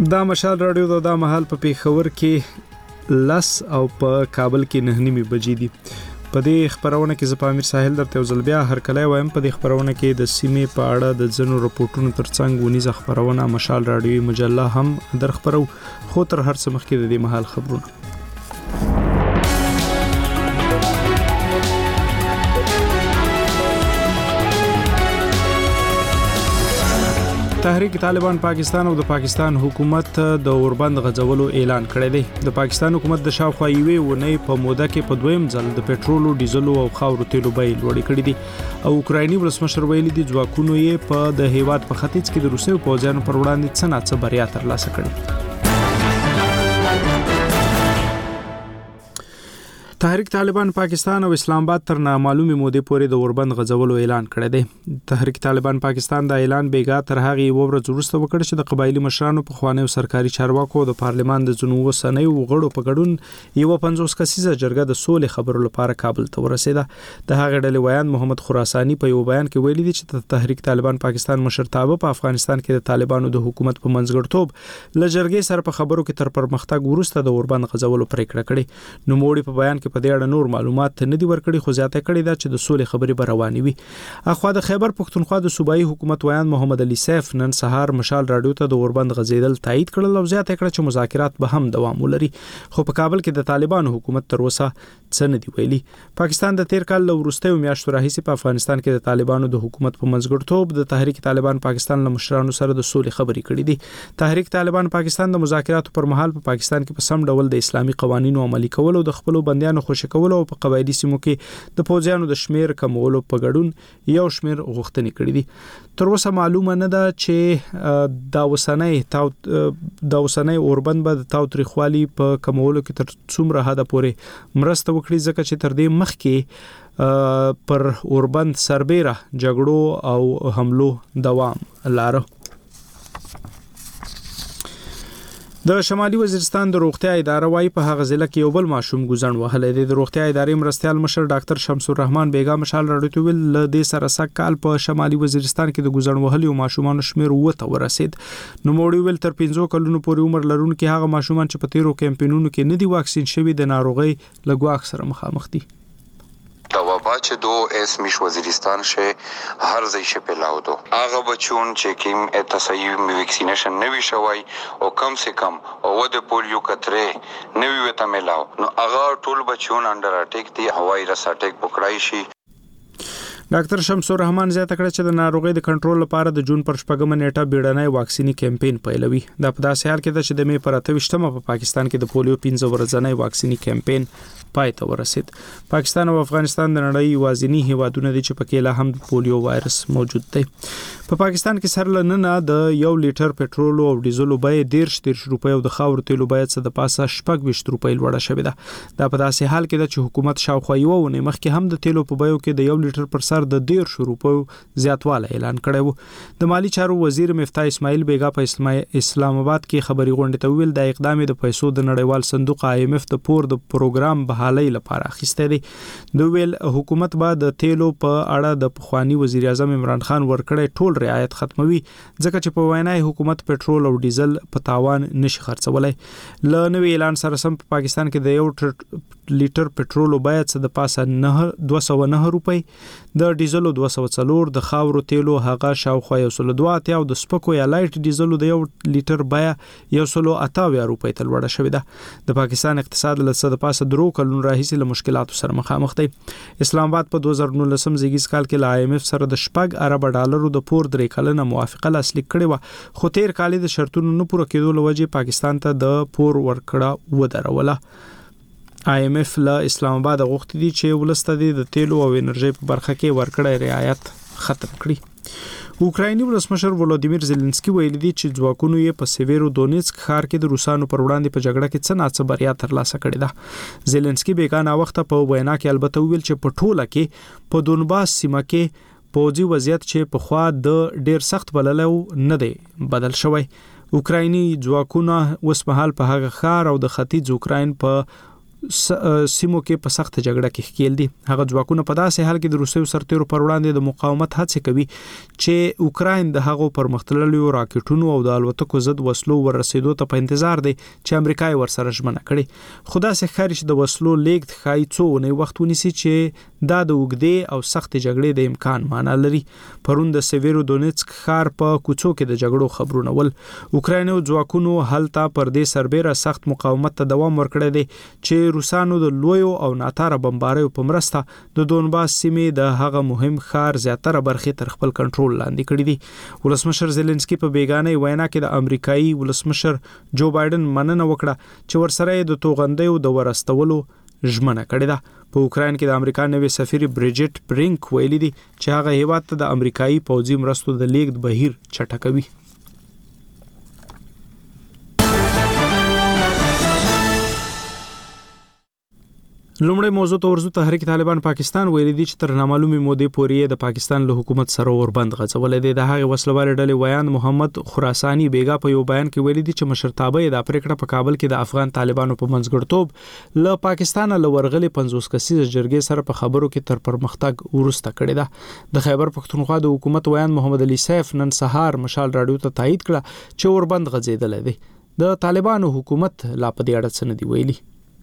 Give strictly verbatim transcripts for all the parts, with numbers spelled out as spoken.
دا مشال رادیو دا, دا محل په پیښور کې لس او په کابل کې نه نیمې بجې دي. په دې خبرونه کې زه په امیر ساحل درته یو ځل بیا هرکلی وایم. په دې خبرونه کې د سیمې په اړه د ځینو رپورټونو ترڅنګ ونیزه خبرونه مشال رادیوي مجله هم در خبرو، خو تر هر څه مخکې د دې محل خبرونه. تحریک طالبان پاکستان او د پاکستان حکومت د اوربند غځولو اعلان کړی دی. د پاکستان حکومت د شاوخوا یوې ونې په موده کې په دویم ځل د پېټرولو، ډیزلو او خاورو تیلو بیې لوړې کړې دي او اوکرایني ولسمشر ویلي دي ځواکونو یې په د هیواد په ختیځ کې د روسي پوځیانو پر وړاندې څه ناڅه بریا ترلاسه کړې. تحریک طالبان پاکستان او اسلام آباد تر نامعلومې مودې پورې د اوربند غځولو اعلان کړی دی. تحریک طالبان پاکستان د اعلان بیګا تر هغه یو ورځ وروسته وکړ چې د قبایلی مشرانو په خوانیو سرکاري چارواکو د پارلمان د ځینو وسنیو غړو په ګډون یو پنځوس کسیزه جرګه د سولې خبرو لپاره کابل ته ورسېده. د هغه ډلې ویان محمد خراساني په یو بیان کې ویلي دي چې تحریک طالبان پاکستان مشرتابه په افغانستان کې د طالبانو د حکومت په منځګړتوب له جرګې سره په خبرو کې تر پرمختګ وروسته د اوربند غځولو پریکړه کړې. نو موړي په بیان په دې اړه نور معلومات نه دي ورکړي، خو زیاته کړي دا چې د سولې خبرې به روانې وي. اخوا د خیبر پښتونخوا د صوبایي حکومت ویان محمد علي سیف نن سهار مشال رادیو ته د اوربند غځیدل تایید کړل او زیاته کړه چې مذاکرات به هم دوام ولري، خو په کابل کې د طالبانو حکومت تر اوسه څه نه دی ویلي. پاکستان د تیر کال له وروستیو میاشتو راهیسې په افغانستان کې د طالبانو د حکومت په منځګړتوب د تحریک طالبان پاکستان له مشرانو سره د سولې خبرې کړې دي. تحریک طالبان پاکستان د مذاکراتو پر مهال په پاکستان کې په سم ډول د اسلامي قوانینو عملي کول او د خپل بندیانو خوشی کول او په قبایلی سیمو کې د پوځیانو د شمیر کمولو په ګډون یو شمیر غوښتنې کړې دي. تر اوسه معلومه نه ده چې دا وسنۍ تاو دا وسنۍ اوربند به د تاو تاریخوالي په کمولو کې تر څومره حد پورې مرسته وکړي، ځکه چې تر دې مخکې پر اوربند سربېره جګړو او حملو دوام لاره. د شمالي وزیرستان د روغتیا اداره وايي په هغه ضلع کې یو بل ماشوم ګوزن وهلی دی. د روغتیا ادارې مرستیال مشر ډاکټر شمس الرحمن بیګا مشال راډیو ویل له دې سره سږ کال په شمالي وزیرستان کې د ګوزن وهلو ماشومانو شمیر اووه ته ورسید. نو موړي ویل تر پنځو کلونو پورې عمر لرونکي هغه ماشومان چې په تیرو کمپینونو کې نه دي واکسین شوي د ناروغۍ له ګواښ سره مخامخ دي. دا وبا چې دو اسمش وزیرستان شه هر ځای شه پیلاو دو هغه بچون چې کیم تصحیح ویکسینیشن نوی شوی او کم سے کم او د پولیو کتره نوی وته ملاو نو هغه ټول بچون انډر اٹیک دی هوای رس اٹیک پکړای شي. ډاکټر شمس الرحمن زیاته کړه چې د ناروغۍ د کنټرول لپاره د جون پر شپږمه نیټه بیړنۍ واکسینی کمپاین پیلوي. دا په داسې حال کې ده چې د مې پر اته ویشتمه په پاکستان کې د پولیو پنځه ورځنۍ واکسینی کمپاین پای ته ورسید. پاکستان او افغانستان د نړۍ یوازینی هیوادونه دي چې پکې لا هم د پولیو وایرس موجود دی. په پاکستان کې سر لننه د یو لیټر پېټرول او ډیزلو بیه دیرش دیرش روپۍ او د خاورو تیلو بیه څخه د پاسه شپږ ویشت روپۍ لوړه شوې ده. دا په داسې حال کې ده چې حکومت شاوخوا یوه ونې مخکې هم د تیلو په بیو کې د یو لیټر پر سر د دیرش روپۍ زیاتوالی اعلان کړی وو. د مالی چارو وزیر مفتاح اسماعیل بیګا په اسلام آباد کې خبري غونډې ته ویل د اقدام د پیسو د نړیوال صندوق آی ایم ایف د پور د پروګرام بحالۍ لپاره اخیسته دي. دوی ویل حکومت به د تیلو په اړه د پخوانی وزیر اعظم عمران خان ورکړی ټول رعایت ختموي، ځکه چې په وینای حکومت پېټرول او ډیزل په تاوان نشي خرڅولای. ل نوې اعلان سره سم په پاکستان کې د یو لیټر پېټرول بیه څخه د پاسه نه دوه سوه نه روپۍ، د ډیزل دوه سوه څلور، د خاورو تیلو هغه شاوخوا یو سل دوه اتیا او د سپکو یا لایټ ډیزل د یو لیټر بیه یو سل اتیا روپۍ ته لوړه شوې ده. د پاکستان اقتصاد له څه د پاسه درو کلونو راهیسې له مشکلاتو سره مخامخ دی. اسلام آباد په دوه زره نولسم زیږیز کال کې له آی ایم ایف سره د شپږ ارب ډالرو د پور درې کلنه موافقه لاسلیک کړې وه، خو تیر کال د شرطونو نه پوره کېدو له وجې پاکستان ته د پور ورکړه ودروله. آی ایم ایف له اسلام آباد غوښتي دي چې ولسته د تیلو او انرژي په برخه کې ورکړه رعایت ختم کړي. اوکرایني ولسمشر ولادیمیر زيلنسکي ویلي دي چې ځواکونو یې په سیویرو دونیتسک ښار کې د روسانو پر وړاندې په جګړه کې څه ناڅه بریا ترلاسه کړې ده. زيلنسکي بیګانه وخت په وینا کې البته ویل چې په ټوله کې په دونباس سیمه کې پوځي وضعیت چې په خوا د ډیر سخت بللو نه دی بدل شوی. اوکرایني ځواکونه اوس مهال په هغه ښار او د ختیځ اوکراین په سیمو کې په سخت جګړه کې ښکیل دي. هغه ځواکونه په داسې حال کې د روسیې سرتیرو پر وړاندې د مقاومت هڅې کوي چې اوکراین د هغو پرمختللو راکټونو او د الوتکو ضد وسلو ورسېدو ته په انتظار دی چې امریکا یې ورسره ژمنه کړي. خو داسې ښکاري چې د وسلو لیږد ښایي څو اونۍ وخت ونیسي چې دا د اوږدې او سختې جګړې د امکان معنا لري. پرون د سیویرو دونیتسک ښار په کوڅو کې د جګړو خبرونه ول. اوکرایني ځواکونو هلته پر دې سربېره سخت مقاومت ته دوام ورکړی دی چې روسانو د لویو او ناتاره بمباریو په مرسته د دونباس سیمې د هغه مهم ښار زیاتره برخې تر خپل کنټرول لاندې کړي دي. ولسمشر زيلنسکي په بیګانه وینا کې د امریکایي ولسمشر جو بایدن مننه وکړه چې ورسره د توغندیو د ورستولو ژمنه کړې ده. په اوکراین کې د امریکا نوې سفیر بریجټ برینک ویلي دي چې هغه هیواد ته د امریکایي پوځي مرستو د لیږد بهیر چټکوي. لومړی موضوع ته ورزو. تحریک طالبان پاکستان ویلي دي چې تر نامعلومې مودې پورې د پاکستان له حکومت سره اوربند غځولې دي. د هغې وسلوالې ډلې ویان محمد خراساني بیګا په یو بیان کې ویلي دي چې مشرتابه یې د پریکړه په کابل کې د افغان طالبانو په منځګړتوب له پاکستان له ورغلي پنځوس کسیزه جرګې سره په خبرو کې تر پرمختګ ورسته کړې ده. د خیبر پښتونخوا د حکومت ویان محمد علي سیف نن سهار مشال رادیو ته تایید کړه چې اوربند غځېدلی دی. د طالبانو حکومت لا په دې اړه څه نه دی ویلي.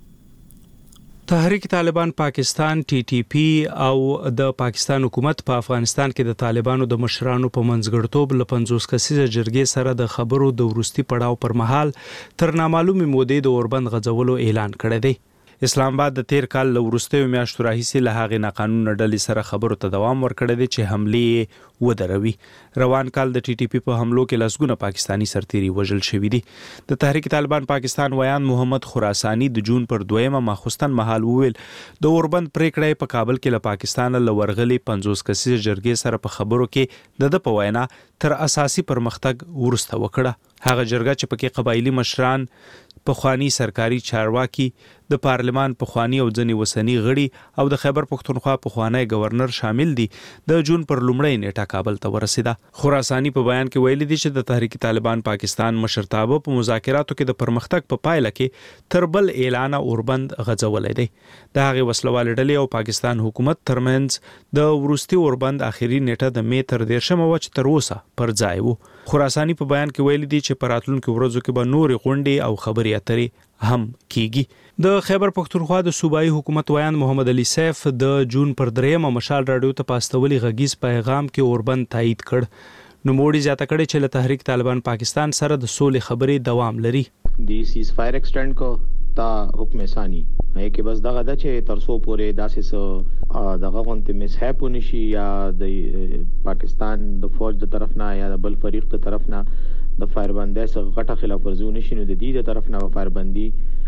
تحریک طالبان پاکستان ټي ټي پی او د پاکستان حکومت په افغانستان کې د طالبانو د مشرانو په منځګړتوب له پنځوس کسیزه جرګې سره د خبرو د وروستي پړاو پر مهال تر نامعلومې مودې د اوربند غځولو اعلان کړی دی. اسلام آباد د تیر کال له وروستیو میاشتو راهیسې له هغې ناقانونه ډلې سره خبرو ته دوام ورکړی دی چې حملې ودروي. روان کال د ټي ټي پی په حملو کې لسګونه پاکستانی سرتیري وژل شوي دي. د تحریک طالبان پاکستان ویان محمد خراساني د جون پر دویمه ماخوستن مهال وویل د اوربند پریکړه په کابل کې له پاکستان له ورغلي پنځوس کسیزه جرګې سره په خبرو کې د د په وینا تر اساسي پرمختګ ورسته وکړه. هغه جرګه چې پکې قبایلی مشران، پخوانی سرکاري چارواکي، د پارلمان پخوانی او ځنې وسنی غړي او د خیبر پښتونخوا پخوانی گورنر شامل دي، د جون پر لومړۍ نیټه کابل ته ورسېده. خراساني په بیان کې ویلي دي چې د تحریک طالبان پاکستان مشرتابه په مذاکراتو کې د پرمختګ په پایله کې تر بل اعلان اوربند غځولې دی. د هغې وسلوالې ډلې او پاکستان حکومت ترمنځ د وروستي اوربند اخیری نیټه د می تر دیرشمه وه چې تر اوسه پر ځای وو. خراساني په بیان کې ویلي دي چې په راتلونکو ورځو کې به نورې غونډې او خبرې اترې هم کیږي. د خیبر پښتونخوا د صوبایي حکومت ویان محمد علي سیف د جون پر دریمه مشال رادیو ته پاستولي غږیز پیغام کې اوربند تایید کړ. نوموړي زیاته کړې چې له تحریک طالبان پاکستان سره د سولې خبرې دوام لري. دی سیز فایر ایکسټند کو تا حکم ثانی هي کې بس دغه د چې ترسو پورې داسې سو دغه غونته مسحب ونشي یا د پاکستان د فوج د طرف نه یا د بل فریق د طرف نه د فایربندۍ څخه غټه خلاف ورزي ونشي، نو د دې د طرف نه فایربندي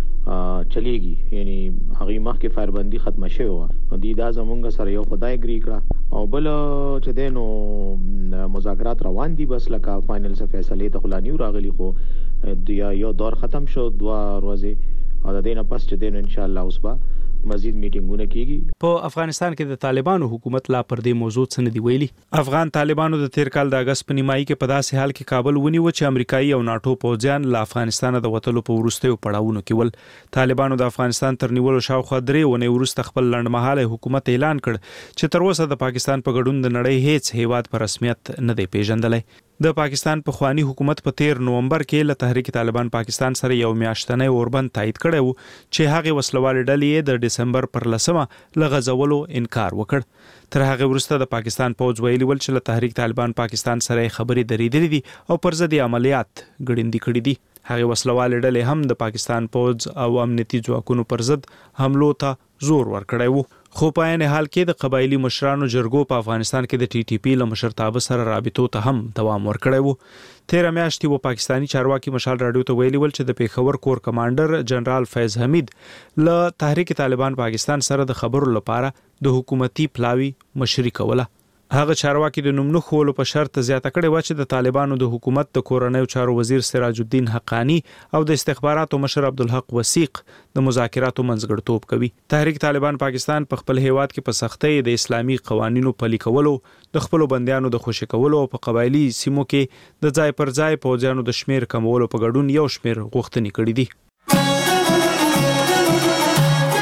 چلیږي، یعنی هغه مخکې فایربندي ختمه شوې وه. نو دې دا زمونږ سره یو خدای ګري کړه او بل چې دی نو مذاکرات روان دي، بس لکه فاینل څه فیصلې ته خو لا نیو راغلي، خو یو دور ختم شو دوه ورځې او د دې نه پس چې دی نو انشاءالله اوس به مزید میټینګونه کیږي. په افغانستان کې د طالبانو حکومت لا پر دې موضوع څه نه دی ویلي. افغان طالبانو د تیر کال د اگست په نیمایي کې په داسې حال کې کابل ونیو چې امریکایي او ناټو پوځیان له افغانستان د وتلو په وروستیو پړاوونو کې ول. طالبانو د افغانستان تر نیولو شاوخوا درې ونې وروسته خپل لنډمهاله حکومت اعلان کړ چې تر اوسه د پاکستان په ګډون د نړۍ هیڅ هیواد په رسمیت نه دی پیژندلی. د پاکستان پخوانی حکومت په تیر نومبر کې له تحریک طالبان پاکستان سره یو میاشتنی اوربند تایید کړی وو چې هغې وسلوالې ډلې د ډسمبر پر لسمه له غځولو انکار وکړ. تر هغې وروسته د پاکستان پوځ ویلي ول چې له تحریک طالبان پاکستان سره خبرې درېدلې دي او پر ضد عملیات ګړندي کړي دي. هغې وسلوالې ډلې هم د پاکستان پوځ او امنیتي ځواکونو پر ضد حملو ته زور ورکړی وو. خو په عین حال کې د قبایلی مشرانو جرګو په افغانستان کې د ټي ټي پی له مشرتابه سره رابطو ته هم دوام ورکړی وو. تیره میاشت یو پاکستانی چارواکي مشال رادیو ته ویلي ول چې د پیښور کور کمانډر جنرال فیض حمید له تحریک طالبان پاکستان سره د خبرو لپاره د حکومتي پلاوي مشري کوله. هغه چارواکي د نوم نه خولو په شرط زیاته کړې و چې د طالبانو د حکومت د کورنیو چارو وزیر سراج الدین حقانی او د استخباراتو مشر عبدالحق وثیق د مذاکراتو منځګړتوب کوي. تحریک طالبان پاکستان په خپل هیواد کې په سختۍ د اسلامي قوانینو پلي کولو، د خپلو بندیانو د خوشي کولو او په قبایلی سیمو کې د ځای پر ځای پوځیانو د شمیر کمولو په ګډون یو شمیر غوښتنې کړې دي.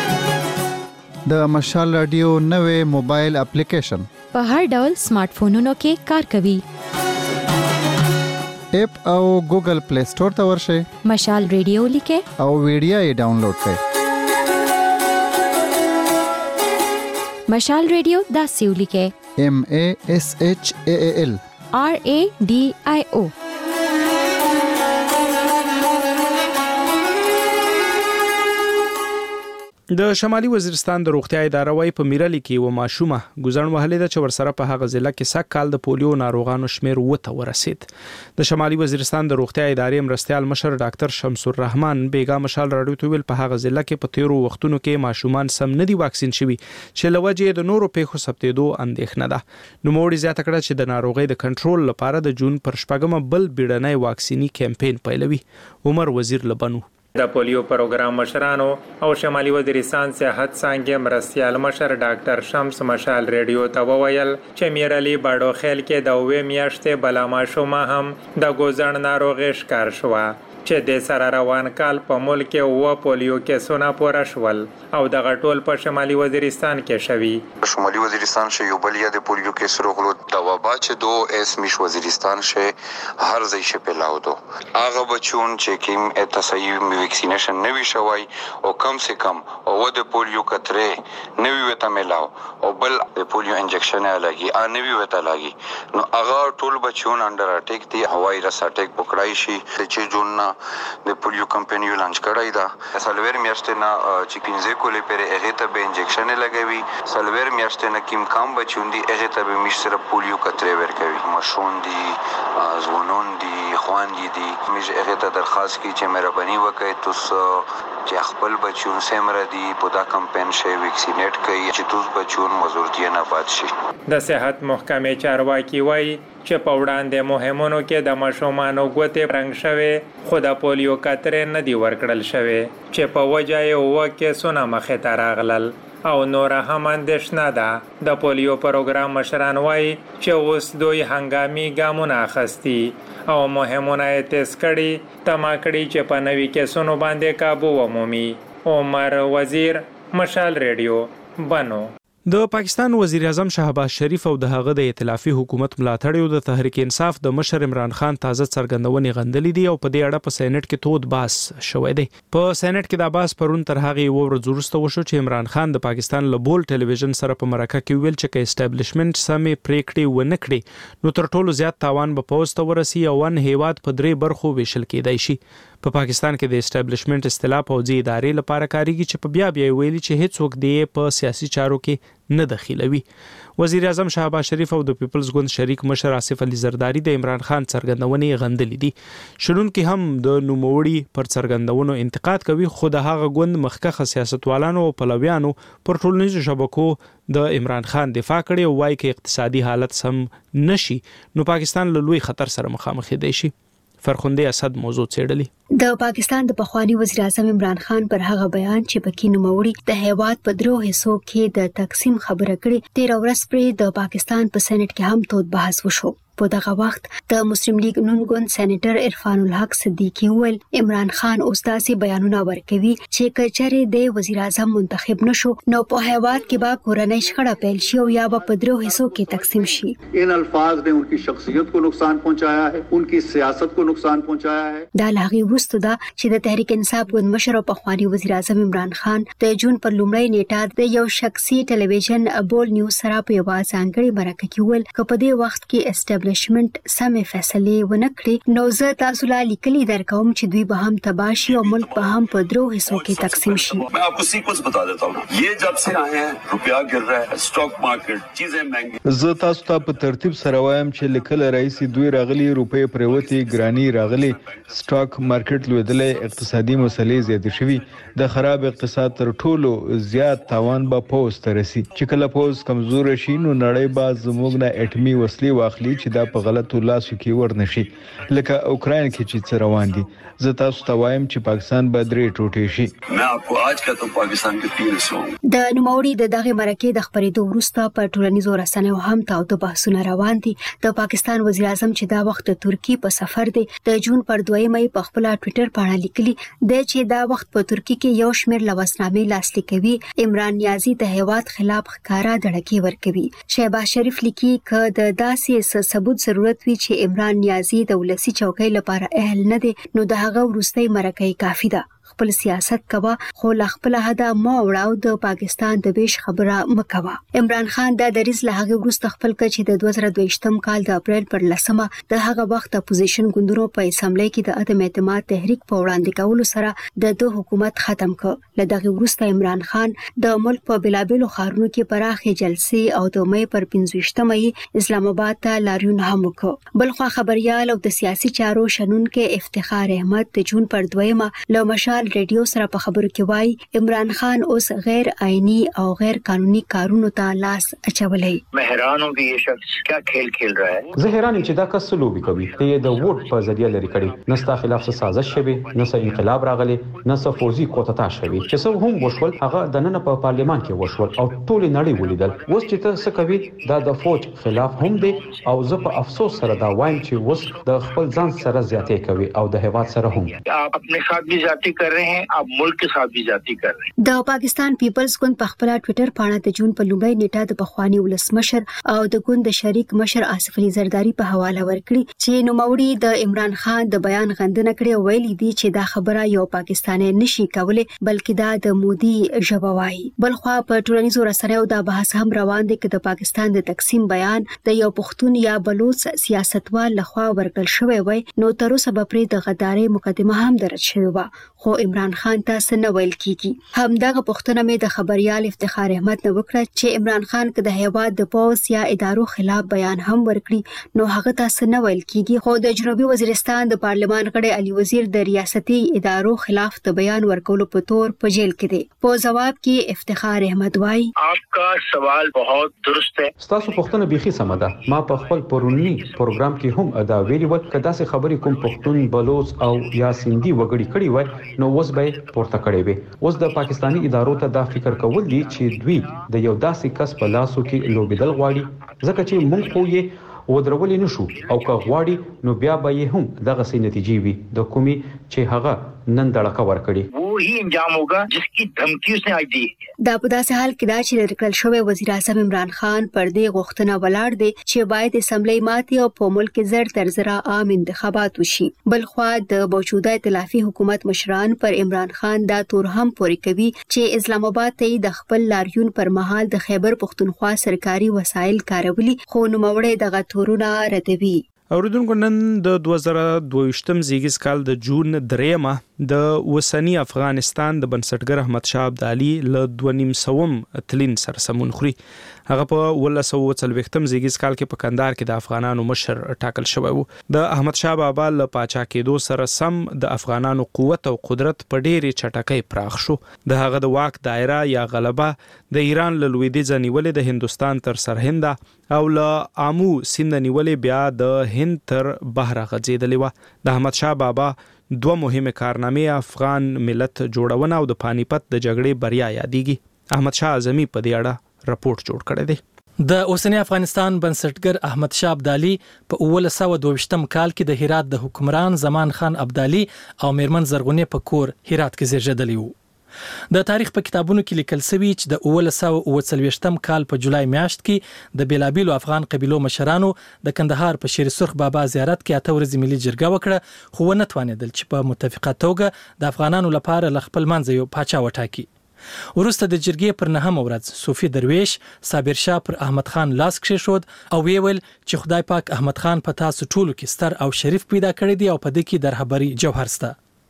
د مشال رادیو نوې موبایل اپلیکیشن په هر ډول سمارټ فونونو کې کار کوي. اپ او ګوګل پلی سٹور ته ورشئ. مشال رادیو لیکه او ویډیو یې ډاونلوډ کړئ. مشال رادیو داسې ولیکه: M A S H A A L R A D I O. د شمالي وزیرستان د روغتیا اداره وايي په میرالي کې و ماشومه ګزن وهلې ده چې ورسره په هغه ضلع کې سږ کال د پولیو ناروغانو شمیر وته ورسید. د شمالي وزیرستان د روغتیا ادارې مرستيال مشر ډاکټر شمس الرحمن بیګا مشال راډیو ته ویل په هغه ضلع کې په تیرو وختونو کې ماشومان سم نه دي واکسین شوي چې لوجه د نورو پیښو ثبتېدو اندېښنه ده. نو موړي زیاته کړه چې د ناروغي د کنټرول لپاره د جون پر شپږمه بل بیړنۍ واکسینی کمپاین پیلوي. عمر وزیر لبنو د پولیو پروګرام مشرانو او شمالي وزیرستان صحت څانګې مرستيال مشر ډاکټر شمس مشال ریډیو ته وویل چې میرالي باډو خیل کې د اوه میاشتې بلا ماشومه هم د ګوزن ناروغي ښکار شوه چې د سره روان کال په ملک کې و پولیو کیسونه پوره شول او د غټول په شمالي وزیرستان کې شوي. شمالي وزیرستان شه یو بل یا د پولیو کیس روغلو د وبا چې دو اس میش وزیرستان شه هر ځای شه پلاو دو هغه بچون چې کیم اتصیب ویکسینیشن نوی شوی او کم سے کم او د پولیو کتره نوی وته ملاو او بل د پولیو انجکشن لګي ا نوی وته لګي نو هغه ټول بچون انډر اٹیک دی هوای رس اٹیک پکړای شي چې جون د پولیو کمپاین یو لانچ کړای دا سلویر میاشتې نه چې پینځه کولې پر هغه ته به انجکشن لګوي سلویر میاشتې نه کیم کام بچوندي هغه ته به مش سره پولیو کتره ورکوي مشون دي ځوانون دي خواندي دي مش هغه ته درخواست کی چې مهرباني وکړئ تاسو چې خپل بچون سمره دي په دا کمپاین شي ویکسینیټ کړئ چې تاسو بچون مزورتي نه پات شي. د صحت محکمې چارواکي وایي چې په وړاندې مهمونو کې د ماشومانو ګوتې رنګ شوي خو د پولیو کترې نه دی ورکړل شوی چې په وجه یې اوه کیسونه مخې ته راغلل او نور هم اندېښنه ده. د پولیو پروګرام مشران وایي چې اوس دوی هنګامي ګامونه اخیستي او مهمونه یې تیز کړي تما کړي چې په نوي کیسونو باندې کابو ومومي. عمر وزیر مشال ریډیو بنو. د پاکستان وزیر اعظم شهباز شریف او د هغه د ائتلافي حکومت ملاتړ او د تحریک انصاف د مشر عمران خان تازه څرګندونې غندلې دي او په دې اړه په سېنات کې تود باس شوې دي. په سېنات کې د باس پرون تر هغه ورځ وروسته وشو چې عمران خان د پاکستان له بول ټلویزیون سره په مرکه کې ویل چې اسټابلیشمنت سمې پریکړې ونه کړي نو تر ټولو زیات تاوان به پوسټ ورسي او ون هیواد په درې برخو ویشل کېدای شي. په پا پاکستان کې د اسټابلیشمنت اصطلاح پوځي ادارې لپاره کاریږي چې په بیا بیا ویلي چې هیڅوک دی په سیاسي چارو کې نه دخیلوي. وزیر اعظم شهباز شریف او د پیپلز ګوند شریک مشر آصف علي زرداری د عمران خان څرګندونې غندلې دي. شنونکو هم د نوموړي پر څرګندونو انتقاد کوي خو د هغه ګوند مخکخه سیاستوالانو او پلویانو پر ټولنیزو شبکو د عمران خان دفاع کړي او وايي چې اقتصادي حالت سم نشي نو پاکستان له لوی خطر سره مخامخ دی شي. فرخنده اسد موضوع څېړلې. د پاکستان د پخوانی وزیر اعظم عمران خان پر هغه بیان چې پکې نوموړي د هیواد په درو حصو کې د تقسیم خبره کړې تیر ورځ پر د پاکستان په سېنات کې هم تود بحث وشو. په دغه وخت د مسلم لیگ نون ګوند سېنیټر عرفان الحق صدیقی ویل عمران خان اوس داسې بیانونه ورکوي چې کچره د وزیر اعظم منتخب نشو نو په هیواد کې به کورنۍ شخړه پیل شي او یا به په درو حصو کې تقسیم شي. ان الفاظ نے ان کی شخصیت کو نقصان پہنچایا ہے ان کی سیاست کو نقصان پہنچایا ہے. دا لغي وروسته دا چې د تحریک انصاف ګوند مشر او پخوانی وزیر اعظم عمران خان د جون پر لومړۍ نیټه د یو شخصي ټلویزیون بول نیوز سره په یوه ځانګړي مرکه کې ویل چې په دې وخت کې اسټابلیشمنت سمې فیصلې ونه کړې نو زه تاسو لا لیکلي درکوم چې دوی به هم تباشي او ملک به هم په درو حصو کې تقسیم شي. मैं आपको सीक्वेंस बता देता हूं ये जब से आए हैं रुपया गिर रहा है स्टॉक मार्केट चीजें महंगी. زه تاسو ته په ترتیب سره وایم چې لیکل رئیس دوی راغلي روپې پروتي ګرانی راغلي سټاک مارکیټ لویدلې اقتصادي مسلې زیاتې شوي د خراب اقتصاد تر ټولو زیات تاوان به پوسټ رسي چې کله پوز کمزور شي نو نړۍ باز زموږ نه اټمي وسلې واخلي چې چې دا په غلطو لاسو کې ورنشي لکه اوکرين کې چې څه روان دي. زه تاسو ته وایم چې پاکستان به درې ټوټې شي. मैं आपको आज कहता हूं पाकिस्तान के तीन हिस्सों د نوموړي د دغه مرکې د خبرېدو وروسته په ټولنیزو رسنیو هم تاوده بحثونه روان دي. د پاکستان وزیر اعظم چې دا وخت د ترکی په سفر دی د جون پر دویمه په خپل ټوئیټر باندې لیکلي د چې دا وخت په ترکی کې یو شمېر لوسنامې لاسلیک کوي عمران نیازي د هیواد خلاف ښکارا دړکی ورکوي. شهباز شریف لیکي ک د داسې ثبوت ضرورت وي چې عمران نیازي د ولسی چوکۍ لپاره اهل نه دی نو د هغه وروستۍ مرکې کافي ده. خپل سیاست کوا خو لا خپل هدا مو وړاو د پاکستان د بیش خبره مکوا. عمران خان د دریز له هغه وروسته خپل کچې د دوه زره دوه کال د اپریل پر لسمه د هغه وخت اپوزیشن ګوندونو په اسمبلی کې د عدم اعتماد تحریک په وړاندې کولو سره د دوه حکومت ختم کړ. له دغه وروسته عمران خان د ملک په بلابلو خارونو کې پراخه جلسې او د مې پر پنځويشتمه اسلام آباد ته لاریون هم وکړ. بلخوا خبريال او د سیاسي چارو شنونکو افتخار احمد د جون پر دویمه له مشال ریډیو سره په خبرو کې وایي عمران خان اوس غیر آئینی او غیر قانوني کارونو ته لاس اچولای. मैं हैरान हूं कि ये शख्स क्या खेल खेल रहा है. زه حیران یم چې دا کس لوبي کوي. ته د ووټ په ذریعہ لري کړي نستا خلاف څه سازش شوی نه څه انقلاب راغلی نه څه فوزي کوتتا شوی چې څو هم وشول هغه د نن په پارلیمان کې وشول او ټول نړۍ ولیدل. اوس چې ته څه کوي دا د فوج خلاف هم دی او زه په افسوس سره دا وایم چې اوس د خپل ځان سره زیاتې کوي او د هیواد سره هم. आप अपने साथ भी ज्यादती कर रहे हैं आप मुल्क के साथ भी ज्यादती कर रहे हैं. د پاکستان پیپلز ګوند په خپل ټوئیټر باندې د جون په لومړۍ نیټه د پخوانی ولسمشر او د ګوند د شریک مشر آصف علي زرداری په حواله ورکړي چې نوموړي د عمران خان د بیان غندنه کړې ویلي دي چې دا خبره یو پاکستاني نشي کولای بلکې دا د مودي ژبوي. بلخوا په ټولنیزو رسنیو دا بحث هم روان دي چې د پاکستان د تقسیم بیان د یو پښتون یا بلوچ سیاستوال لخوا ورکړل شوی وای نو تر اوسه به پرې د غداري مقدمه هم درج شوی و خو عمران خان تاسو نه ویل کیږي. همدغه پښتنه مې د خبريال افتخار احمد نه وکړه چې عمران خان که د هیواد د پوز یا ادارو خلاف بیان هم ورکړي نو هغه تاسو نه ویل کیږي. خو د جنوبي وزیرستان د پارلمان غړي علي وزیر د ریاستي ادارو خلاف د بیان ورکولو په تور په جیل کې دی. په جواب کې افتخار احمد وایي आपका सवाल बहुत दुरुस्त है. تاسو پښتنه بيخي سم ده. ما په خپل پرونی پروګرام کې هم ادا ویلي و کدا سه خبرې کوم پښتون بلوچ او یا سندي وګړي کړي وای نو اوس به پورته کړي وي. اوس د پاکستاني ادارو ته دا فکر کول دي چې دوی د یو داسې کس په لاسو کې لوبیدل غواړي ځکه چې مونږ خو یې ودرولې نشو او که غواړي نو بیا به یې هم دغه سي نتیجې وي د کومي چې هغه نن دړکه ور کړی वही अंजाम होगा जिसकी धमकी उसने आज दी. دا په داسې حال کې دا چې لرکل شوی وزیر اعظم عمران خان پر دې غوښتنه ولاړ دی چې باید اسمبلی ماتي او په ملک کې زر تر زر عام انتخابات وشي. بلخوا د موجوده ائتلافي حکومت مشران پر عمران خان دا تور هم پوري کوي چې اسلام آباد ته د خپل لاریون پر مهال د خیبر پختونخوا سرکاري وسایل کارولي خو نوموړی دغه تورونه ردوي. اوریدونکو نن د دوه زره دوه زیږیز کال د جون دریمه د وسنی افغانستان د بنسټګر احمد شاه ابدالي له دوه نیم سوم تلین سره سمون خوري. هغه په ولس او څلوېښتم زیږیز کال کې په کندهار کې د افغانانو مشر ټاکل شوی وو. د احمد شاه بابا له پاچا کېدو سره سم د افغانانو قوت او قدرت په ډېرې چټکۍ پراخ شو. د هغه د واک دایره یا غلبه د ایران له لویدیځ نیولې د هندستان تر سرهند او له آمو سیند نیولې بیا د هند تر بحر غځېدلې و. د احمد شاه بابا دوه مهمه کارنامې افغان ملت جوړونه او د پانیپت د جګړې بریا یادېږي. احمد شاه اعظمي په دې اړه راپورټ جوړ کړی دی. د اوسنی افغانستان بنسټګر احمد شاه ابدالي په اوولس سوه دوه ویشتم کال کې د هرات د حکمران زمان خان ابدالي او میرمن زرغونې په کور هرات کې زیږیدلی وو. د تاریخ په کتابونو کې لیکل شوی چې د اوولس سوه اوه څلوېښتم کال په جولای میاشت کې د بیلابیلو افغان قبیلو مشرانو د کندهار په شیر سرخ بابا زیارت کې اته ورځې ملي جرګه وکړه خو ونه توانېدل چې په متفقه توګه د افغانانو لپاره له خپل منځه یو پاچا وټاکي. وروسته د جرګې پر نهمه ورځ صوفي درویش صابر شاه پر احمد خان لاس کېښود او ویل چې خدای پاک احمد خان په تاسو ټولو کې ستر او شریف پیدا کړی دی او په دې کې د رهبري جوهر شته.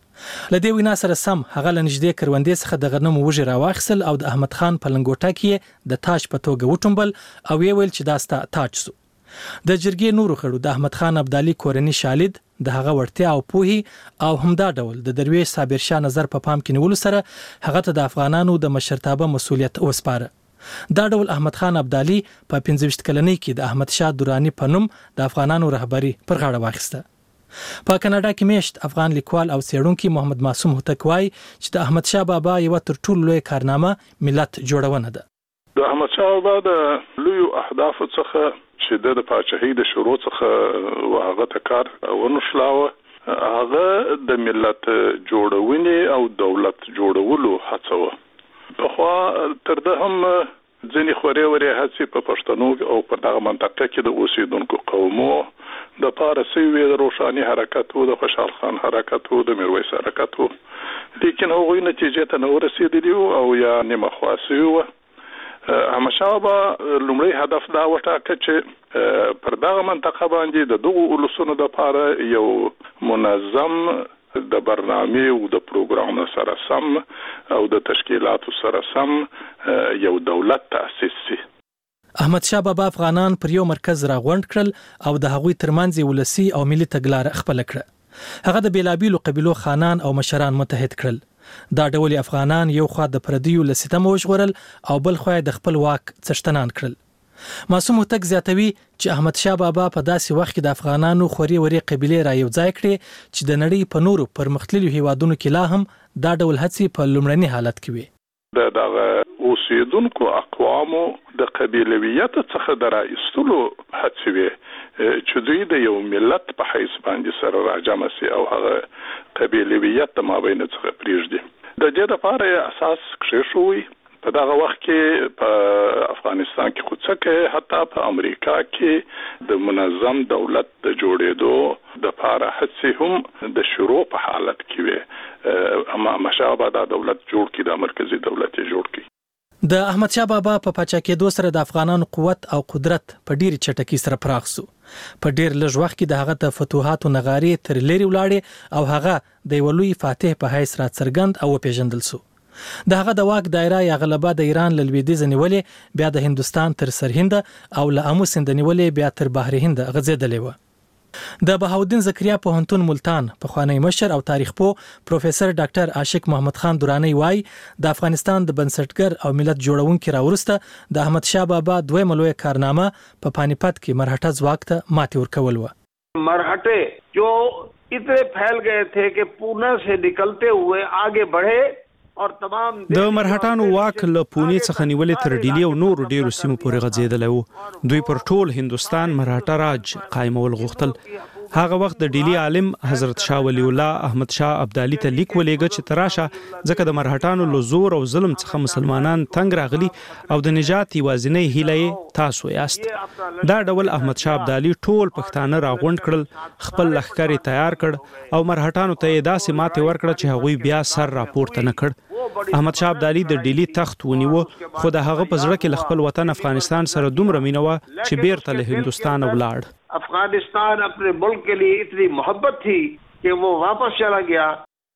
له دې وینا سره سم هغه له نږدې کروندې څخه د غنمو وږي راواخیستل او د احمد خان په لنګوټه کې د تاج په توګه وټومبل او ویل چې دا ستا تاج سو. د جرګې نورو غړو د احمد خان ابدالي کورنۍ شالید د هغه ورتیا او پوهي او همدا ډول د درویش صابر شاه نظر په پا پام کې نیولو سره هغه ته د افغانانو د مشرتابه مسولیت وسپاره. دا ډول احمد خان ابدالي په پنځه ویشت کلنۍ کې د احمد شاه درانی په نوم د افغانانو رهبری پر غاړه واخیسته. په کاناډا کې میشت افغان لیکوال او څېړونکي محمد معصوم هوتک وایي چې د احمد شاه بابا یو تر ټولو لوی کارنامه ملت جوړونه ده. د احمد شاه بابا د لوی اهداف څخه چې د پاچاهۍ د شروع څخه واغه تکار ونشلاوه هغه د ملت جوړونې او دولت جوړولو هڅه و. خو تر ده هم ځینې خوري وري هڅې په پښتنو او په دغه منطقه کې د اوسیدونکو قومو د پارسي وی د روشاني حرکت او د خوشحال خان حرکت او د میرویس حرکت و، لیکن هغوی نتیجې ته نه ورسېدلی او یا نیمه خواصي و. احمد شاه بابا لومړی هدف دا وټاکه چې پر دغه منطقه باندې د دغو ولسونو لپاره یو منظم د برنامه او د پروګرام سره سم او د تشکیلاتو سره سم یو دولت تأسیس شي. احمد شاه بابا افغانان پر یو مرکز راغونډ کړل او د هغوی ترمنځ ولسی او ملي تګلارې خپل کړه. هغه د بیلابیلو قبیلو خانان او مشران متحد کړل. دا ډول افغانان یو خوا د پردیو لسیتم وژغورل او بل خوا د خپل واک څښتنان کړل. معصوم هوتک زیاتوي چې احمد شاه بابا په داسې وخت کې د افغانانو خوري وري قبیلې را یو ځای کړې چې د نړۍ په نورو پرمختللو هیوادونو کې لا هم دا ډول هڅې په لومړني حالت کې وي. د دغه اوسیدونکو اقوامو د قبیلویت څخه د راایستلو هڅې وي چې دوی د یو ملت په حیث باندې سره راجمع سي او هغه قبیلویت د مابین څخه پریږدي. د دې لپاره اساس کېښوي. په دغه وخت کې په افغانستان کې خو څکه حتی په امریکا کې د منظم دولت د جوړېدو د لپاره هڅې هم د شروع په حالت کې وي. اما مشابه د دولت جوړ کړي، د مرکزی دولت جوړ کړي. د احمد شاه بابا په پاچا کېدو سره د افغانانو قوت او قدرت په ډیره چټکۍ سره پراخ شو. په ډیر لږ وخت کې د هغه د فتوحاتو نغاري تر لری ولاړې او هغه د یو لوی فاتح په حیث را څرګند او پیژندل شو. د هغه د واک دایره یا غلبه د ایران له لویدیځ نیولې بیا د هندستان تر سرهند او له امو سیند نیولې بیا تر بحر هند غځېدلې و. د بهاودین زکریا پوهنتون ملتان پخوانی مشر او تاریخ پوه پروفیسور ډاکټر عاشق محمد خان درانی وای د افغانستان د بنسټګر او ملت جوړونکي راورسته د احمد شاه بابا دویمه لویه کارنامه په پانیپت کې مرهټه ځواک ته ماتې ورکول و. مرهټه جو اتنے پھیل گئے تھے کہ پونا سے نکلتے ہوئے آگے بڑھے. د مرهټانو واک له پونی څخه نیولې تر ډیلی او نور ډیرو سیمو پورې غځېدلی و. دوی پر ټول هندستان مرهټه راج قائمول غوښتل. هغه وخت د ډیلی عالم حضرت شاه ولی الله احمد شاه ابدالي ته لیک ولېږه چې تراشه ځکه د مرهټانو له زور او ظلم څخه مسلمانان تنگ راغلي او د نجات یوازینۍ هیله تاسو یاست. دا ډول احمد شاه ابدالي ټول پښتانه راغونډ کړل، خپل لښکر تیار کړ او مرهټانو ته یې داسې ماتې ورکړه چې هغوی بیا سر راپورته نه کړ. احمد شاه ابدالي د ډیلی تخت ونیو، خو د هغه په زړه کې له خپل وطن افغانستان سره دومره مینه وه چې بیرته له هندوستان ولاړ. افغانستان اپنے ملک کے لیے اتنی محبت تھی کہ وہ واپس چلا گیا.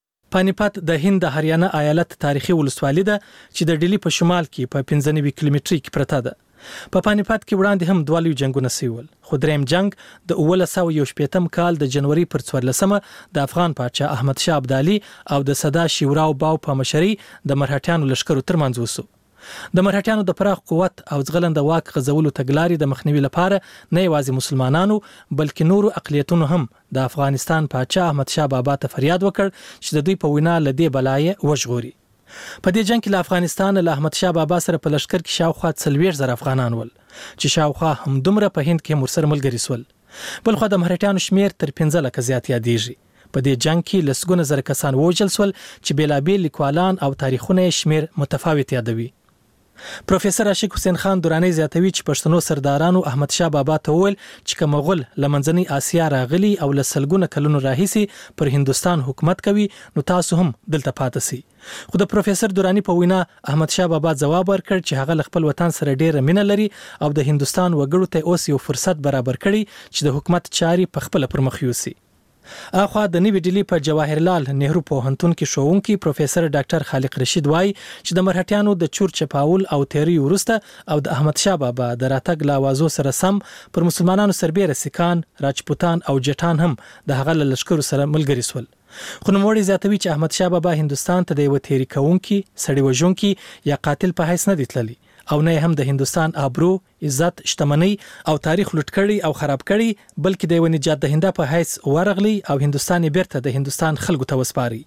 پانیپت د هند د هریانه ایالت تاریخي ولسوالي ده چې د ډیلی په شمال کې په پنځه نوي کیلومتري کې پرته ده. په پانیپت کې وړاندې هم دوه لوی جنگونه شوي، خو دریم جنگ د اوولس سوه یو شپېتم کال د جنوري پر څوارلسمه د افغان پاچا احمد شاه ابدالي او د سدا شیوراو باو په مشرۍ د مرهټیانو لښکرو ترمنځ وسو. د مرهټیانو د پراخ قوت او ځغلند واک غځولو تګلارې د مخنیوي لپاره نه یوازې مسلمانانو بلکې نورو اقلیتونو هم د افغانستان پاچا احمد شاه بابا ته فریاد وکړ چې د دوی په وینا له دې بلایې وژغوري. په دې جنگ کې له افغانستان له احمد شاه بابا سره په لشکر کې شاوخوا څلوېښت زره افغانان ول چې شاوخوا همدومره په هند کې مرسر ملګري سول. بل خو د مرهټیانو شمیر تر پنځه لکه زیات یادېږي. په دې جنگ کې لسګونه زره کسان ووژل سول چې بیلابیل لیکوالان او تاریخونه شمیر متفاوت یادوي. پروفیسور عاشق حسین خان درانی زیاتوي چې پښتنو سردارانو احمد شاه بابا ته وویل چې که مغول له منځنۍ اسیا راغلي او له سلګونه کلونو راهیسې پر هندستان حکومت کوي نو تاسو هم دلته پاتې سئ. خو د پروفیسور درانی په وینا احمد شاه بابا ځواب ورکړ چې هغه له خپل وطن سره ډیره مینه لري او د هندستان وګړو ته اوس یو فرصت برابر کړي چې د حکومت چاري په خپل پر مخ یوسي. اخوا د نوې ډیلی په جواهر لال نهرو پوهنتون کې شوونکی پروفیسور ډاکټر خالق رشید وای چې د مرهټیانو د چور چپاول او تیری ورسته او د احمد شاه بابا د راتګ لاوازو سره سم پر مسلمانانو سربېره سکان، راجپوتان او جټان هم د هغه لشکرو سره ملګري سول. خو نوموړی زیاتوي چې احمد شاه بابا هندستان ته د یو تیری کوونکی، سړی وژونکی یا قاتل په حیث نه دی تللی او نه هم د هندستان آبرو، عزت، شتمنۍ او تاریخ لوټ کړي او خراب کړي، بلکې د یو نجات دهنده په حیث ورغلی او هندستان بیرته د هندستان خلکو ته وسپاري.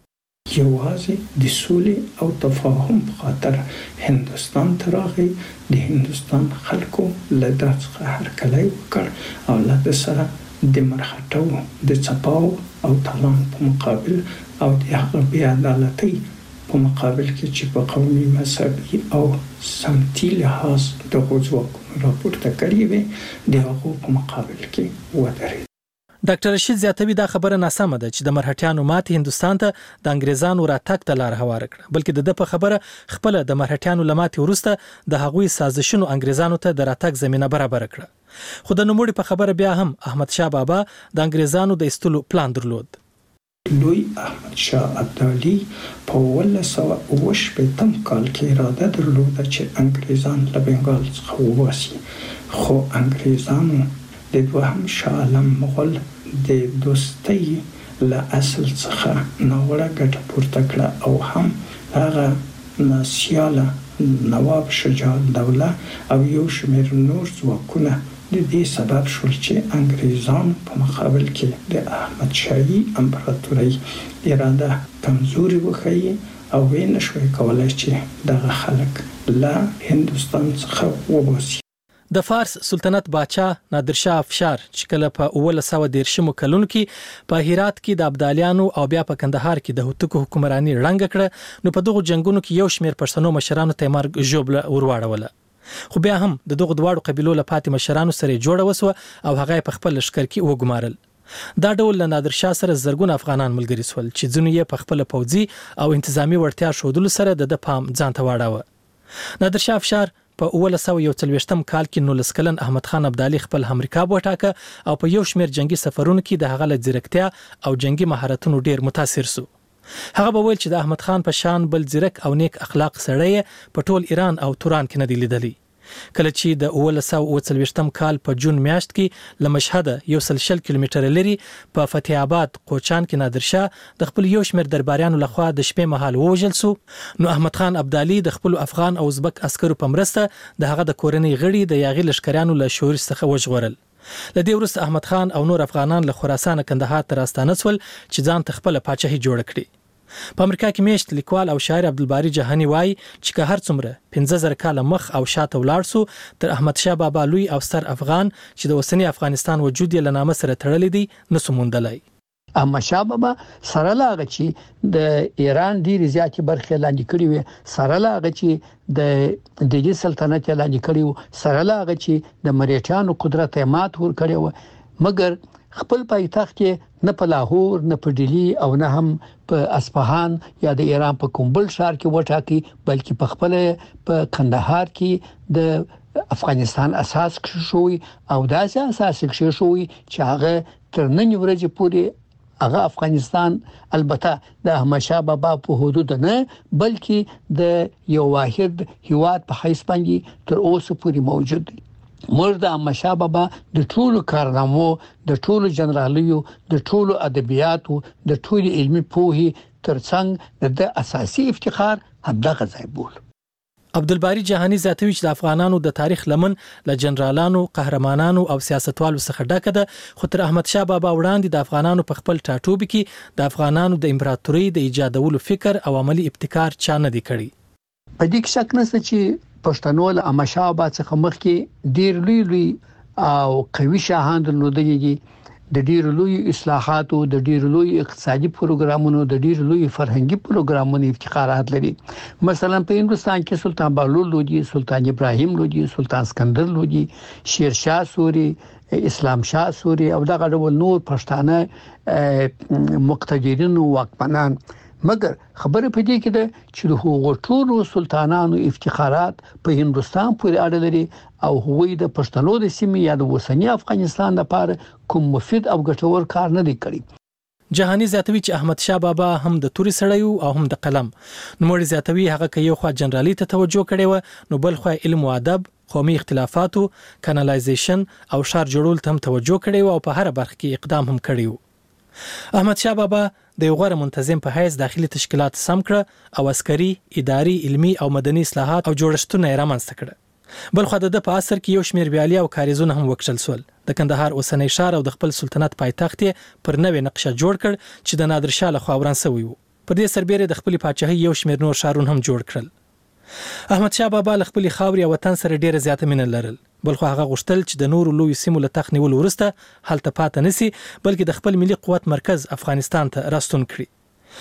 یوازې د سولې او تفاهم په خاطر هندستان ته راغی، د هندستان خلکو له دا څخه هرکلی وکړ او له سره د مرهټو د څپاو او تالان په مقابل او د هغه بې عدالتۍ په مقابل کې چې په قومي، مذهبي او سمتي لحاظ دغو ځواکونو راپورته کړي وي، د هغو په مقابل کې ودرېد. ډاکټر رشید زیاتوي دا خبره ناسمه ده چې د مرهټیانو ماتې هندستان ته د انګریزانو راتګ ته لار هواره کړه، بلکې د ده په خبره خپل د مرهټیانو له ماتې وروسته د هغوی سازشونو انګریزانو ته د راتګ زمینه برابر کړه. خو د نوموړي په خبره بیا هم احمد شاه بابا د انګریزانو د ایستلو پلان درلود. لوی احمد شاه ابدالي په اوولس سوه اوه شپېتم کال کې اراده درلوده چې انګریزان له بنګال څخه وباسي، خو انګریزانو د دوهم شاه عالم مغول د دوستۍ له اصل څخه ناوړه ګټه پورته کړه او هم هغه ناسیاله نواب شجاع الدوله او یو شمېر نور ځواکونه د دې سبب شول چې انګریزان په مقابل کې د احمد شاهي امپراتورۍ اراده کمزوري وښیي او ویې نشوای کولی چې دغه خلک له هندوستان څخه وباسي. د فارس سلطنت باچا نادر شاه افشار چې کله په اوولس سوه دېرشمو کلونو کې په هرات کې د ابدالیانو او بیا په کندهار کې د هوتکو حکمراني ړنګه کړه، نو په دغو جنگونو کې یو شمېر پښتنو مشرانو ته مرګ ژوبله ورواړوله. خو بیا هم د دغو دواړو قبیلو له پاتې مشرانو سره جوړه وسوه او هغه په خپل لښکر کې وګمارل. دا ډول له نادر شاه سره زرګونه افغانان ملګري سول چې ځینو یې په خپل پوځي او انتظامی وړتیا ښودلو سره د د پام ځان ته واړاوه. نادر شاه افشار په اوولس سوه یو څلوېښتم کال کې نولس کلن احمد خان ابدالي خپل همرکاب وټاکه او په یو شمېر جنگي سفرونو کې د هغه له ځیرکتیا او جنگي مهارتونو ډیر متاثر سو. هغه به ویل چې د احمد خان په شان بل ځیرک او نیک اخلاق سړی په ټول ایران او توران کې نه دی لیدلی. کله چې د اوولس سوه اوه څلوېښتم کال په جون میاشت کې له مشهده یو سل شل کیلومتره لري په فتح آباد قوچان کې نادر شاه د خپل یو شمېر درباریانو لخوا د شپې مهال ووژل سو، نو احمد خان ابدالي د خپل افغان او ازبک عسکرو په مرسته د هغه د کورنۍ غړي د یاغي لښکریانو له شورش څخه وژغورل. له دې وروسته احمد خان او نور افغانان له خراسان کندهار ته راستانه سول چې ځان ته خپل پاچاهي جوړ کړي. په امریکا کې میشت لیکوال او شاعر عبدالباری جهانی وایي چې که هر څومره پنځه زره کاله مخ او شاته ولاړ سو، تر احمد شاه بابا لوی او ستر افغان چې د اوسنی افغانستان وجود یې له نامه سره تړلی دی نسو موندلی. احمد شاه بابا سره لاغه چې د ایران ډیرې زیاتې برخې لاندې کړې وي، سره لاغه چې د دلی سلطنت لاندې کړی و، سره لاغه چې د مرهټیانو قدرت یې مات ور کړی و، مګر خپل پایتخت کې نه په لاهور، نه په ډیلی او نه هم په اصفهان یا د ایران په کوم بل ښار کې وټاکي، بلکې په خپل په کندهار کې د افغانستان اساس کښوي او داسې اساس کښوي چې هغه تر نن ورځې پورې هغه افغانستان البته د احمد شاه بابا په حدود نه بلکې د یو واحد هیواد په حیث باندې تر اوسه پورې موجود دی. موږ د احمد شاه بابا د ټولو کارنامو، د ټولو جنرالیو، د ټولو ادبیاتو، د ټولو علمي پوهې ترڅنګ د اساسي افتخار همدغه ځای بول. عبدالباری جهانی زیاتوي چې د افغانانو د تاریخ لمن له جنرالانو، قهرمانانو او سیاستوالو څخه ډکه ده، خو تر احمد شاه بابا وړاندې د افغانانو په خپل ټاټوبي کې د افغانانو د امپراتورۍ د ایجادولو فکر او عملی ابتکار چا نه دی کړی. په دې کې شک نشته چې پښتنو له احمد شاه بابا څخه مخکې ډیر لوی لوی او قوي شاهان درلودلي دي، د ډیر لوی اصلاحاتو، د ډیر لوی اقتصادي پروګرامونو، د ډیر لوی فرهنګي پروګرامونو افتخارات لري. مثلا په هندستان کې سلطان بهلول لودي، سلطان ابراهیم لودي، سلطان اسکندر لودي، شیر شاه سوري، اسلام شاه سوري او دغه ډول نور پښتانه مقتدرین او واکمنان. مګر خبره پدې کې ده چې د هغو ټولو سلطانانو افتخارات په هندستان پورې اړه لري او هغوی د پښتنو د سیمې یا د اوسنی افغانستان لپاره کوم مفید او ګټور کار نه دی کړی. جهانی زیاتوي چې احمد شاه بابا هم د توري سړی او هم د قلم. نوموړي زیاتوي هغه که یو خوا جنرالي ته توجه کړې و، نو بل خوا علم او ادب، قومي اختلافاتو، کانالایزیشن او ښار جوړول ته هم توجه کړې و او په هر برخه کې اقدام هم کړی و. احمد شاه بابا د یو غوره منتظم په حیث داخلي تشکیلات سم کړه او عسکري، اداري، علمي او مدني اصلاحات او جوړښتونه یې رامنځته کړه. بل خو د په اثر کې یو شمېر ویالي او کاریزونه هم وکړل سول. د کندهار اوسنی ښار او د خپل سلطنت پایتخت پر نوې نقشه جوړ کړ چې د نادر شاه لخوا وران شوی وو. پر دې سربېره د خپل پاچاهۍ یو شمېر نور ښارونه هم جوړ کړل. احمد شاه بابا له خپل خاورې او وطن سره ډیره زیاته مینه لرل، بل خو هغه غوښتل چې د نورو لوی سیمو له تخت نیول وروسته هلته پاتې نسی، بلکې د خپل ملي قوت مرکز افغانستان ته راستون کړي.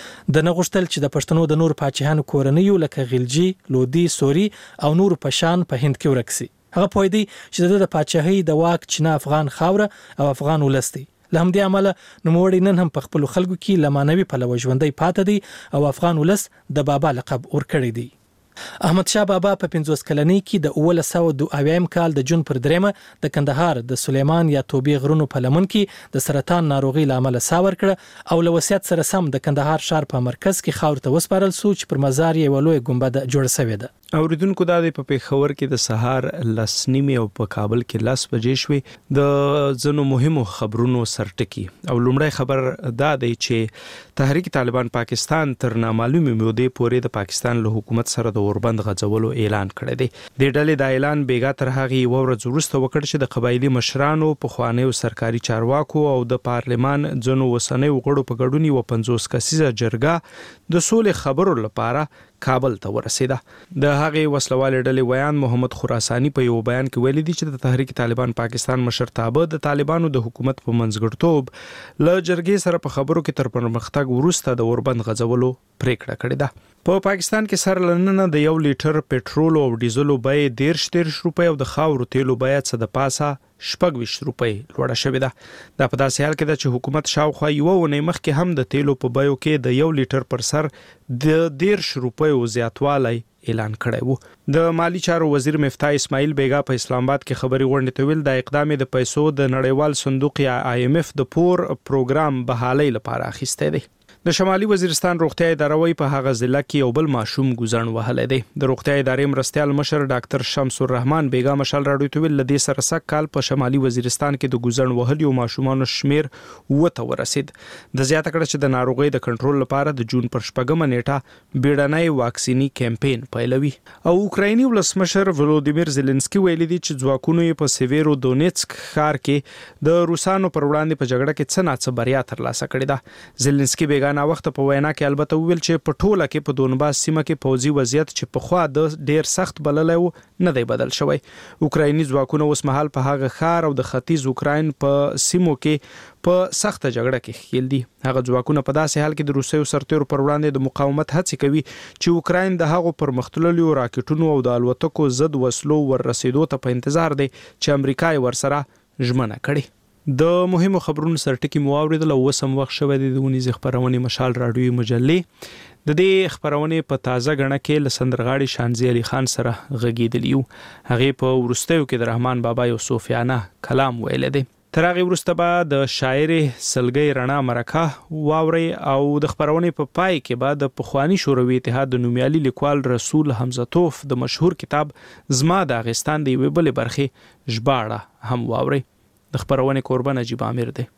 د نه غوښتل چې د پښتنو د نور پاچاهانو کورنیو لکه غلجي، لودي، سوري او نور پشان په هند کې ورکسي. هغه پوهیدي چې د پاچاهۍ د واک چینه افغان خاوره او افغان ولستی. له همدې امله نوموړی نن هم په خپل خلکو کې لمانوي پلوه ژوندۍ پاتې دی او افغان ولس د بابا لقب ورکړی دی. احمد شاه بابا په پنځوس کلنۍ کې د اوولس سوه دوه اویایم کال د جون پر دریمه د کندهار د سلیمان یا توبې غرونو په لمن کې د سرطان ناروغي له امله ساه ورکړه او له وصیت سره سم د کندهار ښار په مرکز کې خاور ته وسپارل شو چې پر مزار یې یوه لویه ګنبده جوړه شوې ده. اوریدونکو دا د په پیښور کې د سهار لس نیمې او په کابل کې لس بجې شوې. د ځینو مهمو خبرونو سرټکی او لومړی خبر دا دی چې تحریک طالبان پاکستان تر نامعلومې مودې پورې د پاکستان له حکومت سره د اوربند غځولو اعلان کړی دی. د ډلې د اعلان بیګا تر هغه یو ورځ وروسته وکړ چې د قبایلی مشرانو، پخوانیو سرکاري چارواکو او د پارلمان ځینو وسنیو غړو په ګډون یو پنځوس کسیزه جرګه د سولې خبرو لپاره کابل ته ورسیده. د هغه وسلوال ډلې ویان محمد خراسانی په یو بیان کې ویلي دي چې د تحریک طالبان پاکستان مشرتابه د طالبانو د حکومت په منځګړتوب له جرګې سره په خبرو کې تر پرمختګ وروسته د اوربند غځولو پریکړه کړې ده. په پاکستان کې سر لننه د یو لیټر پټرول او ډیزلو بیه دیرش دیرش روپۍ او د خاورو تیلو بیه څه د پاسه شپږ ویشت روپۍ لوړه شوې ده. دا په داسې حال کې ده چې حکومت شاوخوا یوه اونۍ مخکې هم د تیلو په بیو کې د یو لیټر پر سر د دیرش روپیو زیاتوالی اعلان کړی وو. د مالی چارو وزیر مفتاح اسماعیل بیگا په اسلام آباد کې خبري غونډې ته ویل د اقدام د پیسو د نړیوال صندوق یا آی ایم ایف د پور پروګرام بحالۍ لپاره اخیسته دی. د شمالي وزیرستان روغتیا اداره وی په هغه ضلع کې یو بل ماشوم ګوزن وهلی دی. د روغتیا ادارې مرستیال مشر ډاکټر شمس الرحمن بیگا مشال راډیو ته ویل لدې سره سږ کال په شمالي وزیرستان کې د ګوزن وهلیو ماشومانو شمیر اووه ته ورسید. د زیاته کړه چې د ناروغۍ د کنټرول لپاره د جون پر شپږمه نیټه بیړنی واکسینی کمپاین پیلوي. او اوکرایني ولسمشر ولودیمیر زيلنسکي ویلي دی چې ځواکونو یې په سیویرو دونیتسک ښار کې د روسانو پر وړاندې په جګړه کې څه ناڅه بریا ترلاسه کړې ده. زيلنسکي بیگا نا وخت په وینا کې البته ویل چې په ټوله کې په دونباس سیمه کې پوځي وضعیت چې په خوا د ډیر سخت بللی و نه دی بدل شوی. اوکرایني ځواکونه اوس مهال په هغه ښار او د ختیځ اوکراین په سیمو کې په سخته جګړه کې ښکیل دي. هغه ځواکونه په داسې حال کې د روسیو سرتیرو پر وړاندې د مقاومت هڅې کوي چې اوکراین د هغو پرمختللو راکټونو او د الوتکو ضد وسلو ور رسیدو ته په انتظار دی چې امریکا یې ورسره ژمنه کړي. د مهمو خبرونو سرټکی مو اوریدل او وسم وخت شوه د ونیز خبرونه مشال راډیو مجلې د دې خبرونه په تازه غړنه کې لسندرغاړي شانزي علي خان سره غږیدلیو. هغه په ورستیو کې د رحمان بابا یو صوفیانه کلام ویل دی. تر هغه وروسته به د شاعر سلګي رڼا مرکه واوري او د خبرونه په پا پای کې به د پخوانی شوروي اتحاد د نومیالي لیکوال رسول حمزه توف د مشهور کتاب زما د افغانستان دی ویبل برخه ژباړه هم واوري. د خبرونه قربان نجیب عامر دی.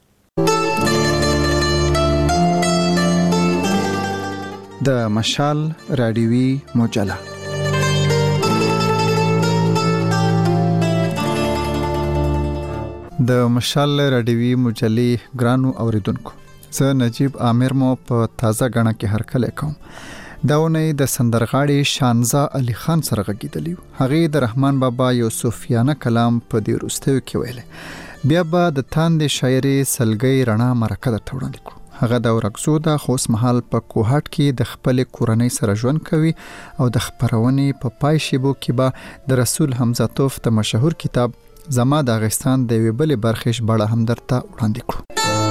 د مشال رادیوي مجله د مشال رادیوي مجلې ګرانو اوریدونکو، زه نجیب عامر مو په تازه غړنه کې هرکلی کوم. داونه د سندرغاړي شانزا علي خان سره غږیدلیو. هغه د رحمان بابا یو صوفیانه کلام په دې وروستیو کې ویل. بیا به د تاندې شاعري سلګي رڼا مرکه درته وړاندې کړو. هغه د ورکزو د خوس محل په کوهات کې د خپل کورنۍ سره ژوند کوي او د خبرونې په پا پای شیبو کې به د رسول حمزه توف د مشهور کتاب زما د افغانستان د یوې بلې برخې ژباړه هم درته وړاندې کړو.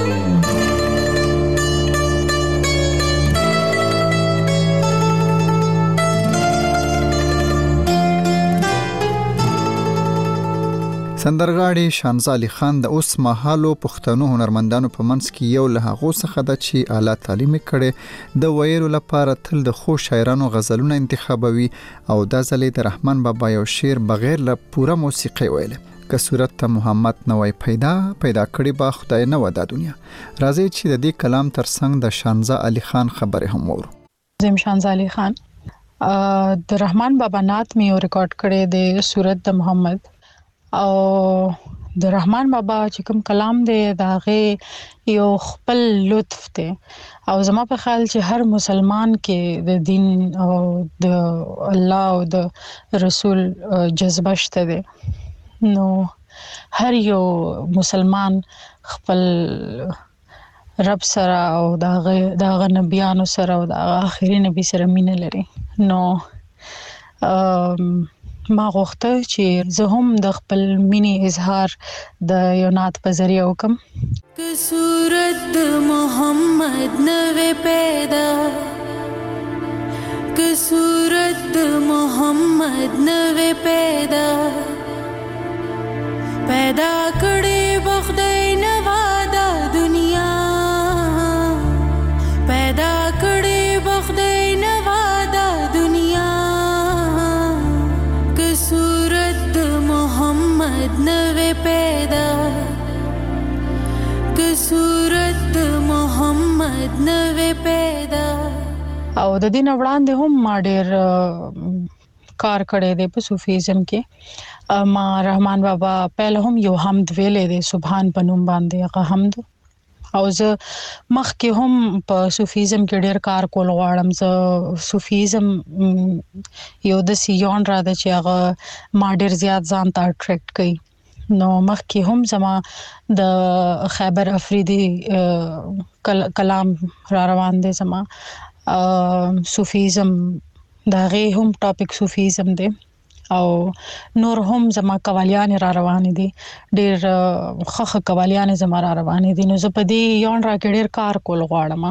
سندرغاړي شانزا علي خان د اوس مهالو پښتنو هنرمندانو په منځ کې یو له هغو څخه ده چې اعلی تعلیم کړي. د ویلو لپاره تل د خو شاعرانو غزلونه انتخابوي او د ځلې د رحمان بابا یو شعر بغیر له پوره موسیقي ویل. که صورت ته محمد نوای پیدا پیدا کړي با خدای نه ودا دنیا. راځي چې د دې کلام ترڅنګ د شانزا علي خان خبره هم وورو. زم شانزا علي خان د رحمان بابا نعت مې ریکارډ کړی دی سورت د محمد او د رحمان بابا چې کوم کلام دی دا غي یو خپل لطف دی او زما په خیال چې هر مسلمان کې د دین او د الله او د رسول جذبه شته دی نو هر یو مسلمان خپل رب سره او دا دا نبیانو سره او دا اخري نبی سره مینه لري نو ما غوښته چې زه هم د خپل مینې اظهار د یو نعت په ذریعہ وکم که صورت محمد نوې پیدا که صورت محمد نوې پیدا پیدا کړې بخدای نوادا دنیا پیدا کړې بخدای نوادا دنیا صورت محمد نوې پیدا که صورت محمد نوې پیدا او د دین وړاندې هم ما ډېر کار کړی دی په صوفیزم کې ما رحمان بابا پهل هم یو حمد ویلې دی سبحان پنوم باندې هغه حمد او زه مخکې هم په صوفیزم کې ډېر کار کول غواړم زه صوفیزم یو د سیون را ده چې هغه ما ډېر زیات ځان ته اټریکټ کوي نو مخکې هم زما د خیبر افریدي کلام را روان دی زما صوفیزم دا غي هم ټاپک صوفیزم دی او نور هم زما قوالیان را روان دي ډېر خخ قوالیان زما را روان دي نو زه په دې یون را کې ډېر کار کول غواړم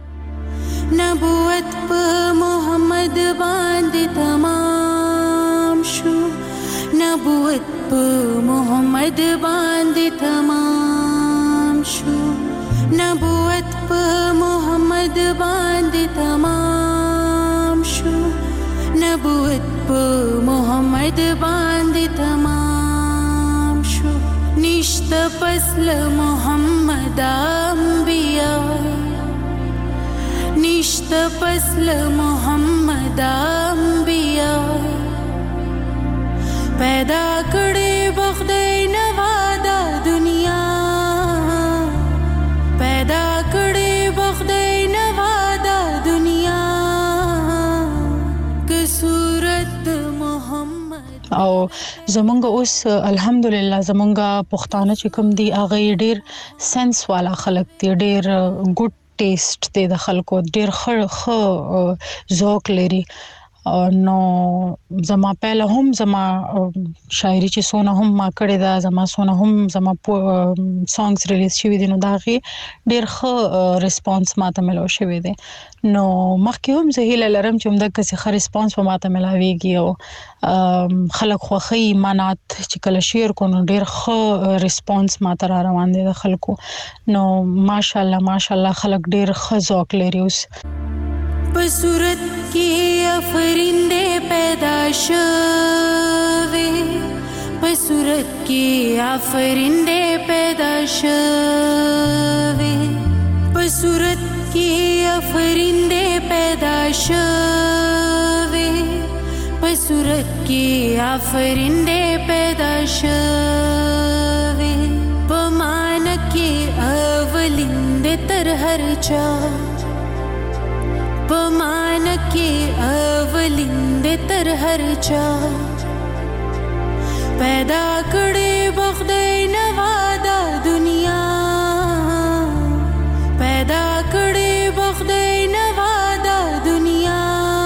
نبوت په محمد باندې تمام شو نبوت په محمد باندې تمام شو نبوت په محمد باندې تمام شو نبوت په محمد باندې تمام شو نشته پسل محمد انبیاء نشته پسل محمد انبیاء پیدا کړي بخدای نوادا دنیا پیدا کړي بخدای نوادا دنیا که صورت محمد او زمونږ اوس الحمدلله زمونږ پښتانه چې کوم دي هغه ډېر سنس والا خلک دي ډېر ګډ ټیسټ دي د خلکو ډېر خو ذوق لري نو زما پهله هم زما شاعري چې سونه هم ما کړې ده زما سونه هم زما سانګز ریلیز شوی دي نو دا غي ډېر ښه ریسپانس ماته ملو شوی دی نو مخکې هم زه هیله لرم چې موږ کسي ښه ریسپانس په ماته ملاويږي او خلک خوخي مانات چې کله شیر کو نو ډېر ښه ریسپانس ماته را روان دي د خلکو نو ماشاءالله ماشاءالله خلک ډېر ښه ذوق لري اوس په صورت کې افرینده پیدا شوه په صورت کې افرینده پیدا شوه په صورت کې افرینده پیدا شوه په صورت کې افرینده پیدا شوه په مان کې اولینده تر هر چا پمان کې اولین دې تر هر چا پیدا کړې بخدای نوادا دنیا پیدا کړې بخدای نوادا دنیا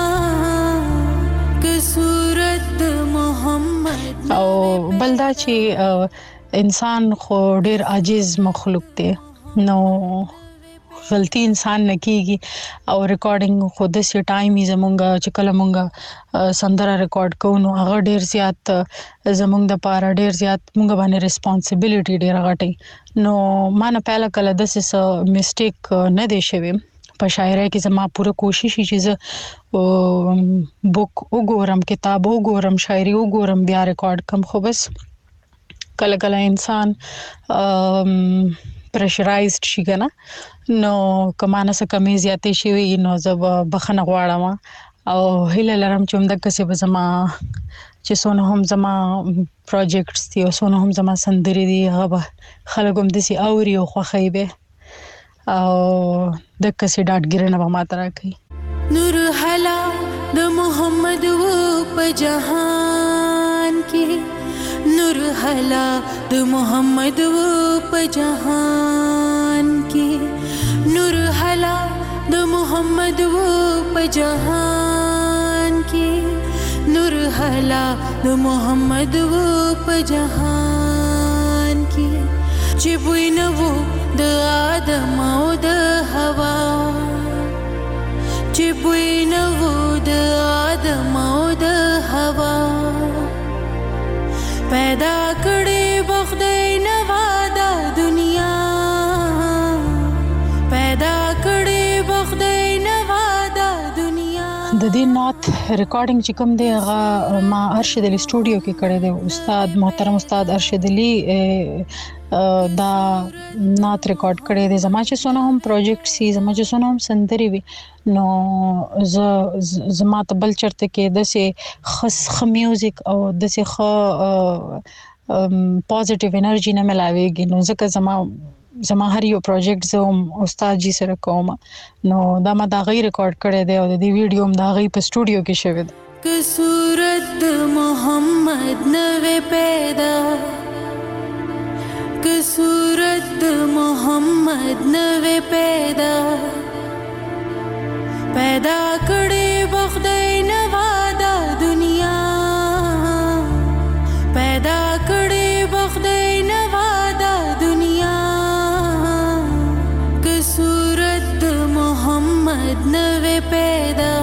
که صورت محمد او بلدا چې انسان خو ډېر عاجز مخلوق دی نو غلطي انسان نه کیږي او ریکارډینګ خو د سي ټایم زمونږه چې کله مونږه سندره ریکارډ کوو نو هغه ډیر زیات زمونږ د پاره ډیر زیات مونږ باندې ریسپانسیبিলিټي ډیر غټي نو ما نه پهله کله د سس میسټیک نه دی شوی په شاعرۍ کې زما پوره کوشش چې زه بوک وګورم کتاب وګورم شاعري وګورم بیا ریکارډ کوم خو بس کله کله انسان پریشرایزډ شي کنه نو کمانه څه کمی زیاتې شي نو زه بخنه غواړم او هیله لرم چې موږ کسي به زما چې څونه هم زما پروجیکټس دي او څونه هم زما سندري دي هغه خلک هم دسي اوري او خوخي به او د کسي ډاډګرنه به ماته راکړي. نور حلا د محمد و په جهان کې نور حلا د محمد و په جهان کې نور حلا د محمد و په جهان کې نور حلا د محمد و په جهان کې چې بوی نه وو د آدم او د حوا چې بوی نه وو د آدم او د حوا پیدا کړي بخدای نوا د دنیا پیدا کړي بخدای نوا د دنیا. د دې نات ریکارډینګ چې کوم دی هغه ما ارشد علی سټوډیو کې کړی دی. استاد محترم استاد ارشد علی دا نات ریکارډ کړی دی. زما چې څونه هم پروجیکټ سي زما چې څونه هم سندري وي نو ز زما ته بل چرته کې د سه خاص خ میوزیک او د سه خ پوزټیو انرژي نه ملاويږي نو ځکه زما زما هر یو پروجیکټ زوم استاد جی سره کوم نو دا ما دا غي ریکارډ کړی دی او د دې ویډیو هم دا غي په سټوډیو کې شوی دی. که صورت محمد نوې پیدا که صورت محمد نوې پیدا پیدا کړي بخدای نوا د دنیا پیدا کړي بخدای نوا د دنیا که صورت محمد نوې پیدا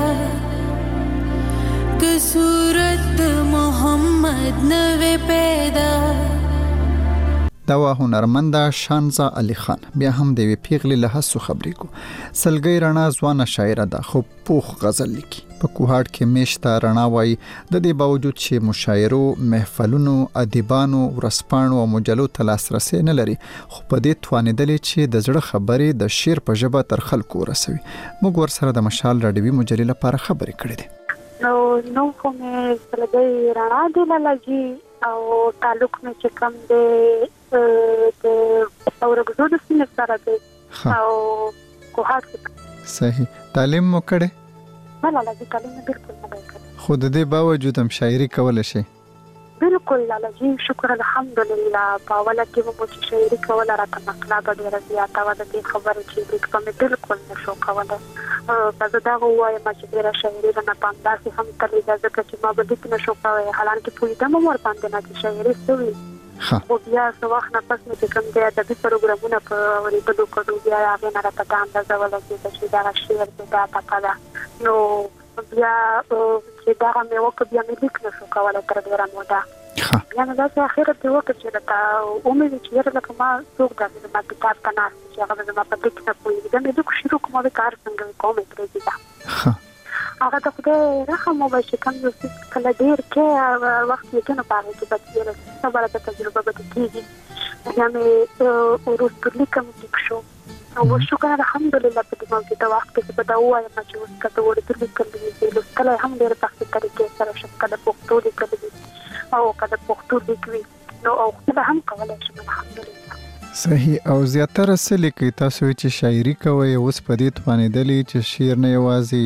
که صورت محمد نوې پیدا. دا و هنرمند شانزا علی خان بیا هم د وی پیغلی له هڅو خبرې کو سلګی رڼا ځوانه شاعره ده خو پوخ غزل لیکي په کوهاټ کې میشته رڼا وای د دې باوجود چې مشاعرو محفلونو ادیبانو ورسپانو او مجلو تلاسرسي نه لري خو په دې توانیدل چې د زړه خبرې د شعر په ژبه تر خلکو ورسوي. موږ ورسره د مشال راډیوي مجلې لپاره خبرې کړې دي. نو نو کومه سلګی رڼا دی لږی او تعلق مې چې کم دی د اورګزو د سینې سره دی او کوهاټ صحیح تعلیم مو کړې؟ نه نه لږی تعلیم بالکل نه کړې. خو د دې باوجود هم شاعري کول شي؟ بالکل لږی شکر الحمدلله باوله کې مو چې شاعري کول راته مطلب ډیر زیاته و د دې خبرې چې د کوم بالکل نشو کوله په دا وایم چې ډیر شاعري نه پانداسي هم تلې ځکه چې ما به دې نشو کوله حالانکه په دې مو ور باندې نه شاعري سوي خو بیا څو وخت نه پس مې کوم دی د دې پروګرامونو په ورېدو کوو بیا هغه نه راته د اندازه ولګي چې دا شعر دا پکاله نو بیا چې دا مې وکړ بیا مې لیک نشو کوله تر ډیره موده یا نه دا چې اخر ته وکړ چې دا امید چې لکه ما څوک دا ما کتاب کنه چې هغه ما په دې کې نه پوي دا مې د شروع کومه کار څنګه کومه پرې دا هغه ته خدای رحم وکړي کوم یو څه کله ډیر کې وخت یې کنه پاره کې پاتې راځي سبا راته تجربه به کیږي یا مې ورسته لیکم شو او شکر الحمدلله په دې موضوع ته وخت کې په دا وایم چې اوس کته ورته لیکل دي نو کله هم ډیر په طریقې سره شکل پښتو لیکل دي او کله پښتو لیکوي نو او خدای هم کولای شي الحمدلله. صحیح او زیاتره سلی کې تاسو چې شاعري کوي اوس په دې توانیدلی چې شعر نه یوازې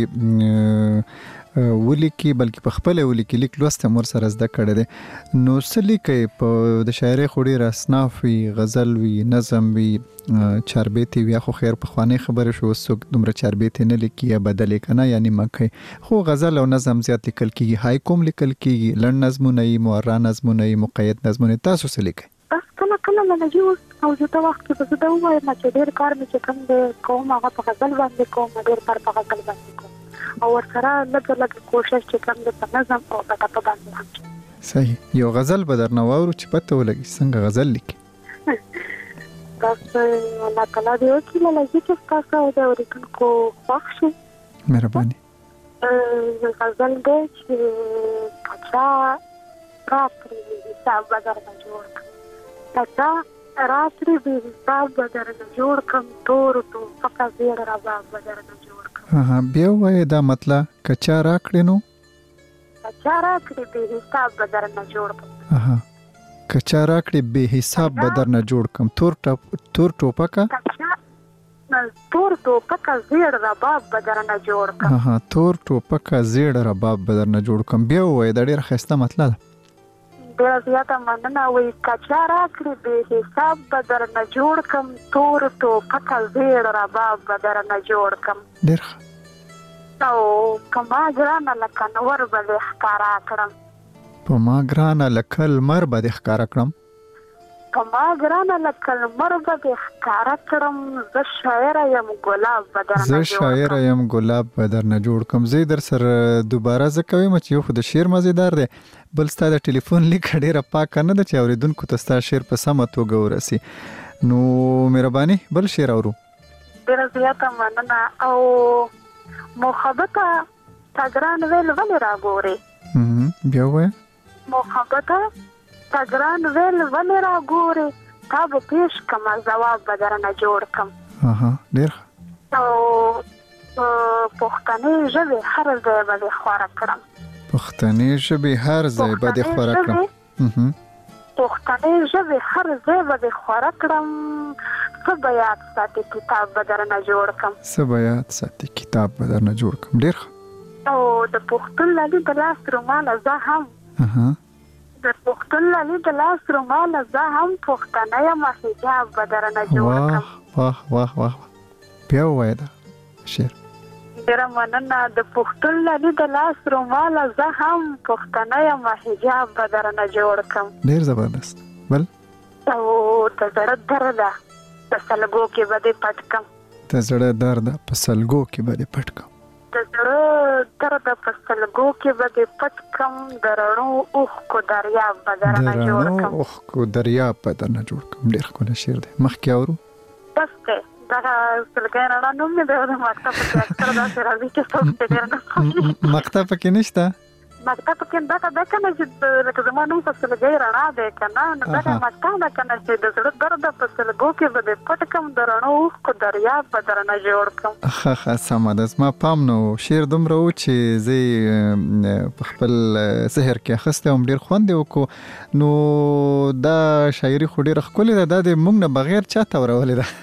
ولیکي بلکې په خپل ولیکي لیک لوست مر سره زده کړی دی نو سلی کې په د شاعري خوري راسناف وی غزل وی نظم وی چاربیتی وی خو خیر په خواني خبره شو سو دومره چاربیتی نه لیکي یا بدل کنه یعنی مکه خو غزل او نظم زیات لیکل کیږي هاي کوم لیکل کیږي لړ نظمونه ای مورا نظمونه ای مقید نظمونه تاسو سلی کې بس کله کله لږی او زه وخت کې په دا وایم چې ډیر کار مې چې کوم د کوم هغه په غزل باندې کوم ډیر کار په غزل باندې کوم او ورسره لږ لږ کوشش چې کوم د نظم او په تاسو باندې هم صحیح یو غزل بدر نو ورو چې پته ولګي څنګه غزل لیکي بس الله تعالی دې وکړي لږی چې تاسو د اوریدونکو خوښ شي مهرباني غزل دې چې پچا راپري حساب بدر نه جوړ پچا راپري به حساب بدر نه جوړ کم تور تو فقط زیر رباب بدر نه جوړ کم ها بیا وای دا مطلب کچا راکړې نو کچا راکړې به حساب بدر نه جوړ کم. اها کچا راکړې به حساب بدر نه جوړ کم. تور ټپ تور ټوپکا تور ټوپکا زیړ رباب بدر نه جوړ کم. اها تور ټوپکا زیړ رباب بدر نه جوړ کم. بیا وای دا ډیر ښایسته مطلب ده. ډیر زیاته مننه. وای کچا راکړې به حساب بدر نه جوړ کم. تور ټوپکا زیړ رباب بدر نه جوړ کم. ډیر او کما ګرانه لکه نور به ښکارا کړم. په ما ګرانه لکه لمر به ښکارا کړم. کما ګرانه لکه لمر به ښکارا کړم. زه شاعر یم ګلاب بدر نه زه جوړ شاعر یم ګلاب بدر نه جوړ کم. زه در سره دوباره زه کوم چې یو خو د شعر مزیدار دی، بل ستا د ټلیفون لیک ډیره پاکه نه ده چې اوریدونکو ته ستا شعر په سمه توګه ورسي. نو مهرباني بل شعر اورو. ډیره زیاته مننه. او محبته تا ګران ویل ولې راګورې. بیا وایه. محبته تا ګران ویل ولې راګورې. تا به پیش کما ځواب به در نه جوړ کم. اها ډیر. او پښتنې ژبې هر ځای به دې خواره کړم. پښتنې ژبې هر ځای به دې خواره کړم. پښتنې ژبې هر ځای به دې خواره کړم. څه به یاد ساتي کتاب به در نه جوړ کم. څه به یاد ساتي کتاب به در نه جوړ کم. ډیر او د پښتون لالي د لاس روماله زه هم د پښتون لالي د لاس روماله زه هم پښتنه یم حجاب به در نه جوړ کم. واه واه واه بیا ووایه دا شعر. ډیره مننه. د پښتون لالي د لاس روماله زه هم پښتنه یم حجاب به در نه جوړ کم. ډیر زبردست. بل او د زړه درده په سلګو کې به دې پټ کم. د زړه درده په سلګو کې به دې پټ کم. د زړه درده په سلګو کې به دې پټ کم. د رڼو اوښکو دریاب به در نه جوړ کم. د رڼو اوښکو دریاب به در نه جوړ کم. ډیر ښکلی شعر دی. مخکې اورو. بس دی. دغه سلګۍ رڼا نوم مې دی. د مکتب پکې اکثر داسې راځي چې څوک پرې ډېر نه پوهېږي. مکتب پکې نشته؟ مکتب پکې دغه ده که نه چې لکه زما نوم په سلګۍ رڼا دی که نه، نو دغه مکتب ده که نه چې د زړه درده په سلګو کې به دې پټ کم. د رڼو اوښکو دریاب به در نه جوړ کم. ښه ښه سمه ده. زما پام نه و. شعر دومره و چې زه یې په خپل ذهر کې اخیستی وم. ډېر خوند یې وکړو. نو دا شاعري خو ډېره ښکلې ده. دا د موږ نه بغیر چا ته ورولې ده.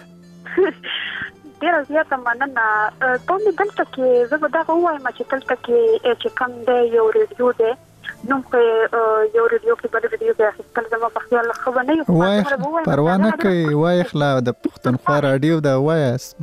ډیره زیاته مننه. ته مې دلته کې زه به دغه ووایم چې دلته کې چې کوم دی یو ریډیو دی، نوم خو یو ریډیو کې بل ریډیو کې اخیستل زما په خیال ښه به نه وي. وایه پروا نه کوي. وایه خلا د پښتونخوا راډیو ده وایه.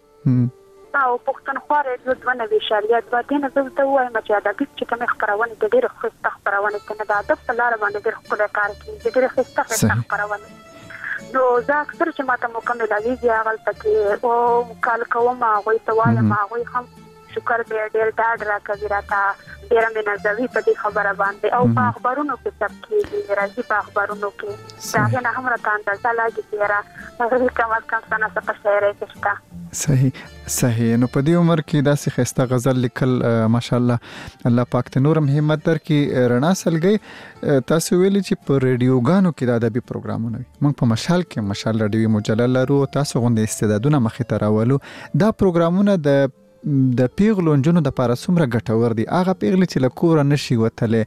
او پښتونخوا راډیو دوه نوي اعشاریه دوه. دې نه زه ورته ووایم چې ادبي چې کومې خپرونې دي ډېرې ښایسته خپرونې دي. نه د ادب په لاره باندې ډېر ښکلی کار کوي. ډېرې ښایسته ښایسته خپرونې. نو زه اکثر چې ماته موقع ملاویږي هغلته کې او کال کوم هغوی ته وایم. هغوی هم شکر دی ډېر ډاډ راکوي راته. ډېره مې نازوي په دې خبره باندې. او په اخبارونو کې چاپ کېږي، راځي په اخبارونو کې. د هغې نه هم راته اندازه لاګي چې یاره کم از کم څه نه څه په شاعرۍ کې شته. صحیح صحیح. نو په دې عمر کې داسې ښایسته غزل لیکل ماشاءالله الله پاک ته نورم همت درکړي. رڼا سلګۍ تاسو ویلي چې په ریډیوګانو کې د ادبي پروګرامونه وي. موږ په مشال کې مشال راډیوي مجله لرو. تاسو غوندې استعدادونه مخې ته راولو. دا پروګرامونه د د پیغلو نجونو دپاره څومره ګټور دي. هغه پیغلې چې له کوره نشي وتلی،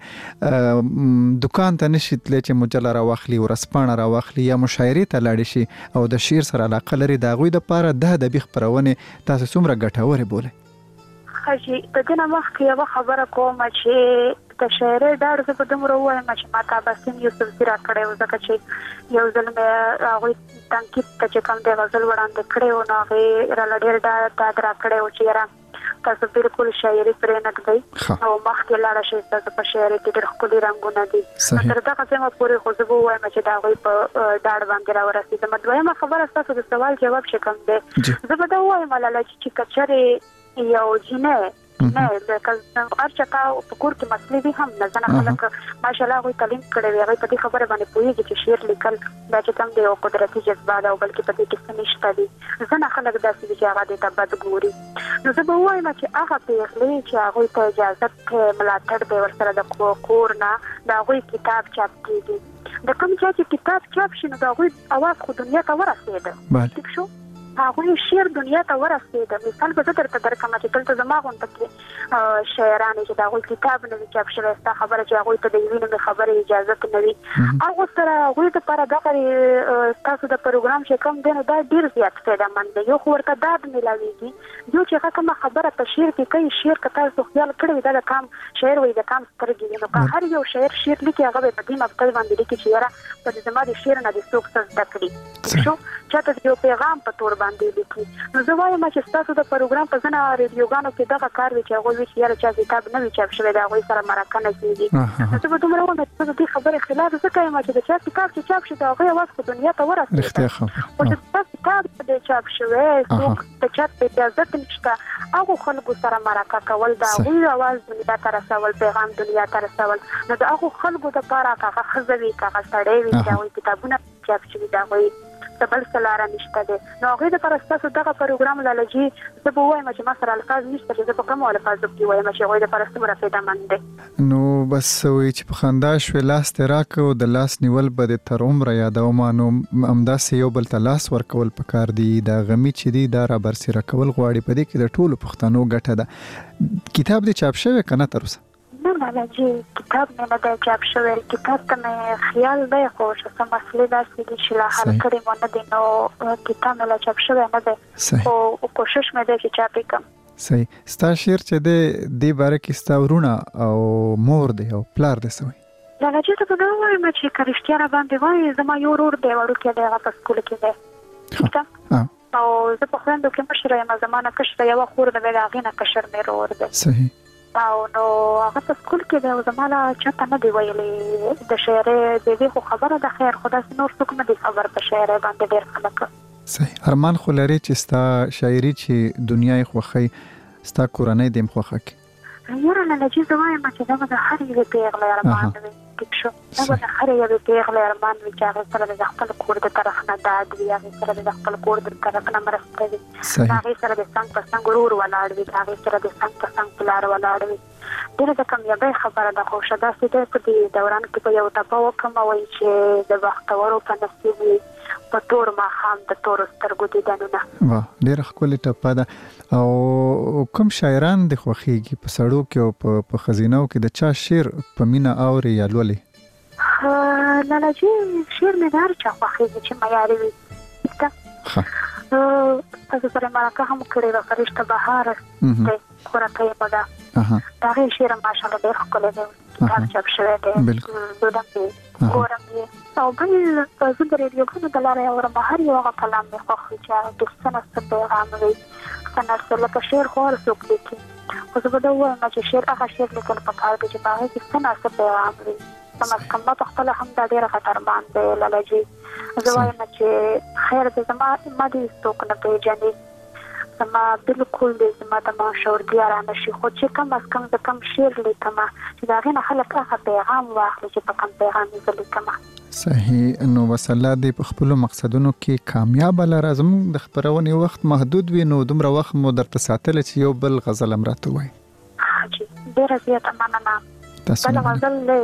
دکان ته نشي تللی چې مجله راواخلي، ورځپاڼه راواخلي یا مشاعرې ته لاړې شي او د شعر سره علاقه لري، د هغوی دپاره د ادبي خپرونې تاسو څومره ګټورې بولئ؟ ښه جي د دې نه مخکې یوه خبره کوم چې د شاعرۍ ډاډ زه به دومره ووایم چې ما ته عباسین یوسفزي راکړی و. ځکه چې یو ځل مې هغوی تنقید ته چې کوم دی غزل وړاندې کړی و، نو هغې راله ډېر ډاډ راکړی و چې یاره تاسو بالکل شاعري پرې نه ږدئ او مخکې لاړه شئ. تاسو په شاعرۍ کې ډېر ښکلي رنګونه دي. تر دغه ځایه پورې خو زه به ووایم چې د هغوی په ډاډ باندې راورسېدم. دویمه خبره ستاسو د سوال جواب چې کوم دی، زه به دا ووایم لاله چې که چېرې یو جینۍ نه د هر چا په کور کې مسلې وي هم نه، ځنه خلک ماشاءالله هغوی تعلیم کړی وي، هغوی په دې خبره باندې پوهېږي چې شعر لیکل دا چې کوم دی یو قدرتي جذبه ده او بلکې په دې کې څه نشته دي. ځنه خلک داسې دي چې هغه دې ته بد ګوري. نو زه به ووایم چې هغه پېغلې چې هغوی ته اجازت ملاتړ دی ورسره د کور نه، د هغوی کتاب چاپ کېږي. د کوم چا چې کتاب چاپ شي نو د هغوی اواز خو دنیا ته ورسېده. ټیک شو. هغه شعر دنیا ته ورسېد. مثال به درته درکمه چې دلته زما غونډه کې شاعران چې دا غوي کتاب نه چاپ شوی ستا خبره چې هغه ته د وینې خبره اجازه نه وي هغه سره هغه ته پر دغه تاسو د پروګرام چې کوم دی دا ډیر زیات فایده مند دی. یو ورته دا ملاويږي یو چې کوم خبره په شعر کې کوي شعر که تاسو خیال کړی دا د کام شعر وي د کام سترګې نو که هر یو شاعر شعر لیکي هغه په دې مقصد باندې لیکي چې یاره په دې زما د شعر نه د څوک څه زده کړي شو چاته یو پیغام په تور باندې لیکي. نو زه وایم چې تاسو د پروګرام په ځنه ریډیوګانو کې دغه کار وی چې هغه وی چې یاره چا کتاب نه وی چاپ شوی دا هغه سره مرکه نه کیږي. نو څه به دومره ونه چې دې خبره خلاف څه کوي چې د چا کتاب چې چاپ شي دا هغه واس په دنیا ته ورسېږي. رښتیا خبره. او چې کتاب دې چاپ شوی څوک ته چا په اجازه نشته هغه خلکو سره مرکه کول دا وی आवाज دنیا ته رسول پیغام دنیا ته رسول نو دا هغه خلکو د پاره هغه خزوي هغه سړی وی چې وی کتابونه چاپ شوی دا وی بل سلاره نشته دي. نو هغه د پرستاسو دغه پروګرام لالجی زه به وایم چې ما سره الفاظ نشته چې زه په کومه الفاظ کې وایم چې هغه د پرستو مرفیدا مند دي. نو بس وی چې په خندا شو لاس تراکو د لاس نیول به تر عمر یادو ما نو امدا سی یو بل لاس ورکول پکار دی دا غمی چې دی دا را برسره کول غواړي په دې کې د ټولو پښتنو ګټه ده. کتاب دې چاپ شوی کنه تر اوسه؟ نه نه جی کتاب نه نه دا چاپ شوی کتاب ته مې خیال دی خو چې سم مسلې داسې دي چې لا حل کړی مونږ نه دي نو کتاب نه چاپ شوی نه دی او کوشش مې دی چې چاپ کړم. صحیح. ستا شعر چې دی دې باره کې ستا ورونه او مور دی او پلار دی سوی دا چې ته په نوو وایم چې کرشتیا را باندې وایي زما یو ورور دی وړوکی دی هغه په سکول کې دی او زه په خویندو کې مشره یم زما نه کشره یوه خور ده د هغې نه کشر مې ورور دی. صحیح. او نو هغه په سکول کې دی او زما لا چاته نه دی ویلي د شاعرۍ د دې خو خبره ده خیر خو داسې نور څوک نه دی خبر په شاعرۍ باندې ډېر خلک. صحیح. ارمان خو لري چې ستا شاعري چې دنیا یې خوښوي ستا کورنۍ دې هم خوښه کړي؟ یاره نجیب زه وایم چې دغه د هر یوې پیغلې ارمان وي ټیک شو دغه د هر یوې پیغلې ارمان وي چې هغې سره د خپل کور د طرف نه ډاډ وي هغې سره د خپل کور د طرف نه مرسته وي هغې سره د څنګ په څنګ ورور ولاړ وي هغې سره د څنګ په څنګ پلار ولاړ وي. ډېره د کامیابۍ خبره ده خو ښه داسې دی په دې دوران کې به یو ټپه وکړم وایي چې د بختورو په نصیب وي په تور ماښام د تورو سترګو دیدنونه. واه ډېره ښکلې ټپه ده. او کوم شاعران دې خوښېږي په سړو کې او په ښځینو کې د چا شعر په مینه اورې یا لولې؟ لالاجي شعر مې د هر چا خوښېږي چې معیاري وي. تاسو سره مرکه هم کړې وه فرشته بهار دی کورته یې مده د هغې شعر ماشاءالله ډېر ښکلی دی کتاب چاپ شوی دی دودم یې ګورم یې او بل زه د ریډیوګانو د لارې اورم هر یو هغه کلام مې خوښ وي چې هغه کې څه نه څه پیغام وي څه نه څه لکه شعر خو هر څوک لیکي خو زه به دا ووایم چې شعر هغه شعر لیکل پکار دی چې په هغې کې څه نه څه پیغام وي. کم از کم ما په خپله هم دا ډېره خطرمان دی لالاجي زه وایم چې خیر دی زما ما دې څوک نه پېژني زما بالکل دی زما د ماشعورتیا را نه شي خو چې کم از کم زه کم شعر لیکم چې د هغې نه خلک هغه پیغام واخلي چې په کم پیغام یې زه لیکم. صحیح. نو بس الله دې په خپلو مقصدونو کې کامیابه لره. زموږ د خپرونې وخت محدود وي نو دومره وخت مو درته ساتلی چې یو بل غزل هم راته ووایي. حاجي ډېره زیاته مننه. بل غزل دی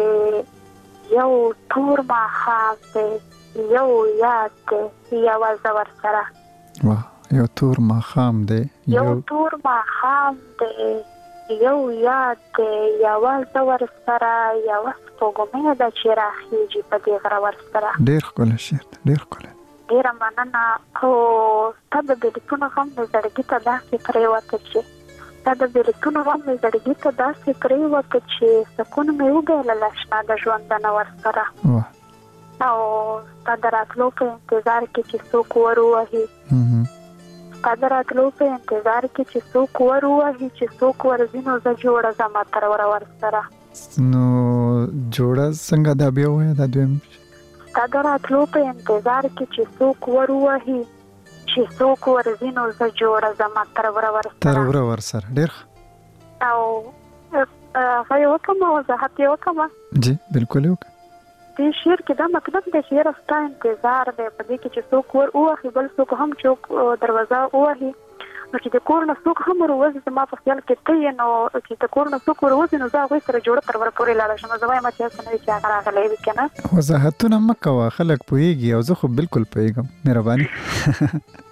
چې یو تور ماښام دی یو یاد دی یوازه ورسره. واه یو تور ماښام دی یو تور ماښام دی یو یاد دی یوازه ورسره یوه سپوږمۍ ده چې راخیږي په دې غره ورسره. ډېر ښکلی شعر دی ډېر ښکلی. ډېره مننه. او ستا د بېلتونو غم مې زړګي ته داسې پرېوته چې دا د بیلتونو غم مې زړګي ته داسې پرېوته چې سکون مې وبایلله شنه د ژوندانه ورسره. او ستا د راتلو په انتظار کې چې څوک ور ووهي ستا د راتلو په انتظار کې چې څوک ور ووهي چې څوک ورځي نو زه جوړه ځمه تر وره ورسره. نو جوړه څنګه دا بیا ووایه دا دویم؟ ستا د راتلو په انتظار کې چې څوک ور ووهي چې څوک ورځي نو زه جوړه ځمه تر وره ورسره. تر وره ورسره ډېر ښه. او هغه یې وکړم وضاحت یې وکړم. جی بالکل یې وکړه. دې شعر کې دا مطلب دی چې یاره ستا انتظار دی په دې کې چې څوک ور ووهي بل څوک هم چې دروازه ووهي نو چې د کور نه څوک هم وروځي زما په خیال کې ته یې نو چې د کور نه څوک وروځي نو زه هغوی سره جوړه تر وره پورې لاړه شم. زه وایم چې هسې نه وي چې هغه راغلی وي که نه. وضاحتونه مه کوه خلک پوهېږي او زه خو بالکل پوهېږم. مهرباني.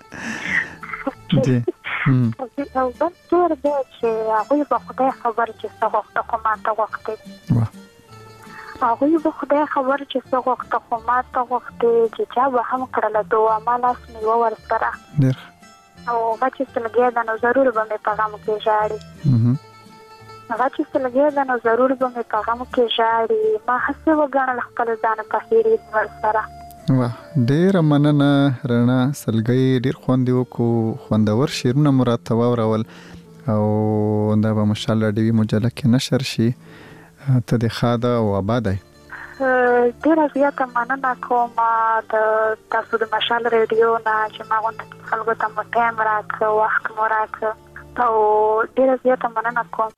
جی هم او بل ډېر دی چې هغوی به خدای خبر چې څه غوښته خو ماته غوښتې هغوی به خدای خبر چې څه غوښته خو ماته غوښتې چې چا به هم کړله دعا ما لاس میوه ورسره ډېر او هغه چې څه لګیا ده نو ضرور به مې په غم کې ژاړي هغه چې څه لګیا ده نو ضرور به مې په غم کې ژاړي ما هسې وګڼل خپل ځان په هېرېد ورسره واه ډېره مننه رڼا سلګۍ ډېر خوند یې وکړو خوندور شعرونه مو راته واورول او دا به ماشاءالله ډي وي مجله کې نشر شي ته دې ښه ده او اباده یې ډېره زیاته مننه کوم د تاسو د مشال ریډیو نه چې ما غونډه خلکو ته مو ټایم راکړ وخت مو راکړ او ډېره زیاته مننه کوم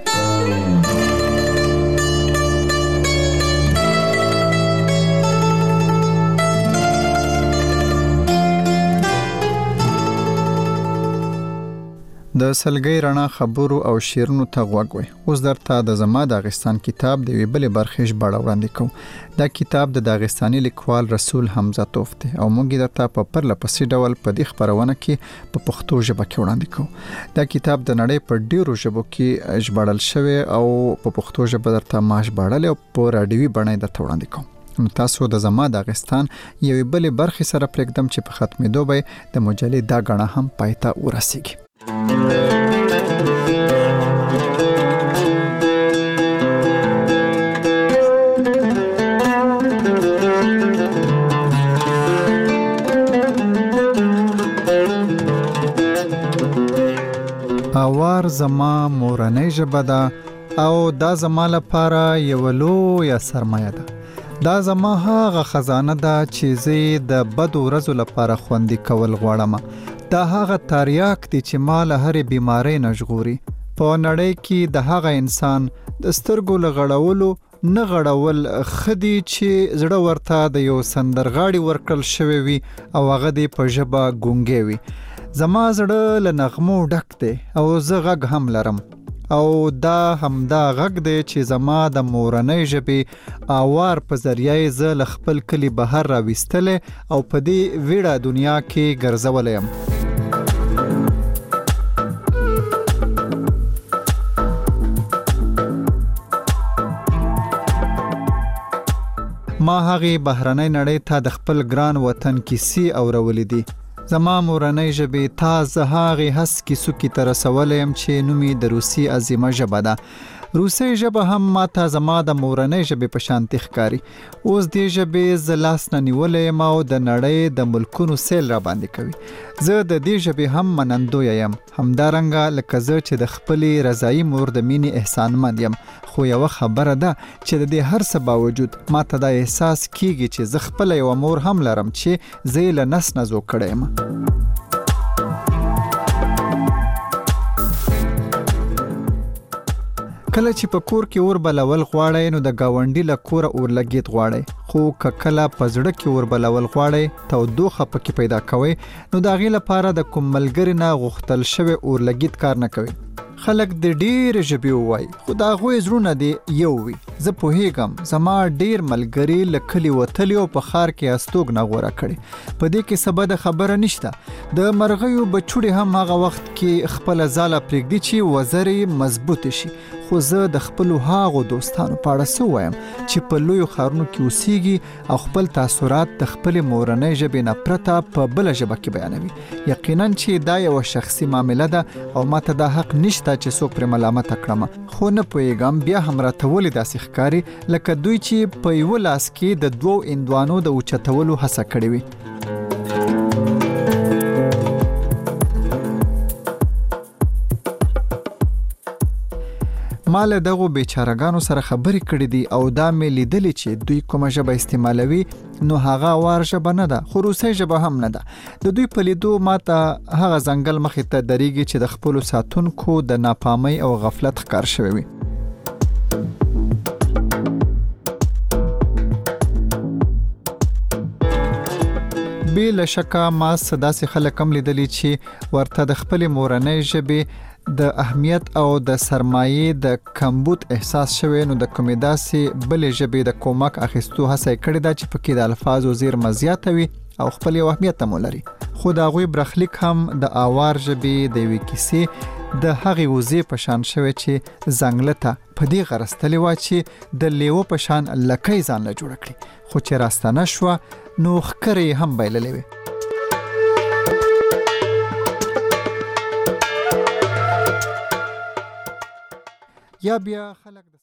د سلګۍ رڼا خبرو او شعرونو ته غوږ وي اوس درته د زما داغستان کتاب د یوې بلې برخې ژباړه وړاندې کوم دا کتاب د داغستاني لیکوال رسول حمزه توف دی او موږ درته په پرله پسې ډول په دې خبرونه کې په پښتو ژبه کې وړاندې کوو دا کتاب د نړۍ په ډیرو ژبو کې ژباړل شوی او په پښتو ژبه درته ما ژباړل او په راډیوي بڼه درته وړاندې کوم نو تاسو د زما داغستان یوې بلې برخې سره پرېږدم چې په ختمېدو به د مجلې دا غڼه هم پایته ورسیږي اوار زما مورنۍ ژبه ده او دا زما لپاره یو لویه سرمایه ده دا زما هغه خزانه ده چې زه د بدو ورځو لپاره خوندي کول غواړم دا هغه تریاک دی چې مال هرې بیماری نه ژغوري په نړۍ کې د هغه انسان د سترګو لغړولو نه غړول خدي چې زړه ورته د یو سندرغاړي ورکل شوی وي او هغه دی په ژبه ګونګې وي زما زړه له نغمو ډک دی او زه غږ هم لرم او دا همدا غږ دی چې زما د مورنۍ ژبې اوار په ذریعه زه له خپل کلي بهر راویستلی او په دې ویړه دنیا کې ګرځولی یم ما هغې بهرنۍ نړۍ ته د خپل ګران وطن کیسې اورولې دي زما مورنۍ ژبې تا زه هغې هسکې سوکې ته رسولی یم چې نوم یې د روسي عظیمه ژبه ده روسي ژبه هم ماته زما د مورنۍ ژبې په شانتي ښکاري اوس دې ژبې زه لاس نه نیولی یم او د نړۍ د ملکونو سیل را باندې کوي زه د دې ژبې هم منندویه یم همدارنګه لکه زه چې د خپلې رضایي مور د مینې احسانمند یم خو یوه خبره ده چې د دې هر څه باوجود ماته دا احساس کیږي چې زه خپله یوه مور هم لرم چې زه یې له نس نه زوږ کړی یم کله چې په کور کې اور بلول غواړئ نو د ګاونډي له کوره اورلګیت غواړئ خو که کله په زړه کې اور بلول غواړئ تودوخه پکې پیدا کوئ نو د هغې لپاره د کوم ملګري نه غوښتل شوی اورلګیت کار نه کوي خلک د ډېرې ژبې ووایي خو د هغوی زړونه دې یو وي زه پوهیږم زما ډېر ملګري له کلي وتلي او په ښار کې استوګنه غوره کړې په دې کې څه بده خبره نشته د مرغیو بچوړې هم هغه وخت کې خپله ځاله پرېږدي چې وزرې مضبوطې شي خو زه د خپلو هغو دوستانو په اړه څه ووایم چې په لویو ښارونو کې اوسیږي او خپل تاثرات د خپلې مورنۍ ژبې نه پرته په بله ژبه کې بیانوي یقینا چې دا یوه شخصي معامله ده او ماته دا حق نشته چې څوک پرې ملامته کړم خو نه پوهیږم بیا هم راته ولې داسې ښکاري لکه دوی چې په یوه لاس کې د دوو هندوانو د اوچتولو هڅه کړې وي ما له دغو بیچارهګانو سره خبرې کړې دي او دا مې لیدلې چې دوی کومه ژبه استعمالوي نو هغه اوار ژبه نه ده خو روسۍ ژبه هم نه ده د دوی په لیدو ماته هغه ځنګل مخې ته درېږي چې د خپلو ساتونکو د ناپامۍ او غفلت ښکار شوی وي بې له شکه ما داسې خلک هم لیدلي چې ورته د خپلې مورنۍ ژبې د اهمیت او د سرمایې د کمبود احساس شوی نو د کومې داسې بلې ژبې د کومک اخیستو هڅه یې کړې ده چې پکې د الفاظو زیرمه زیاته وي او خپل یو اهمیت هم ولري خو د هغوی برخلیک هم د آوار ژبې د یوې کیسې د هغې وزې په شان شوی چې ځنګله ته په دې غرستلې وه چې د لیوه په شان لکۍ ځان له جوړه کړي، خو چې راستنه شوه نو ښکرې یې هم بایللې وې. یا بیا خلک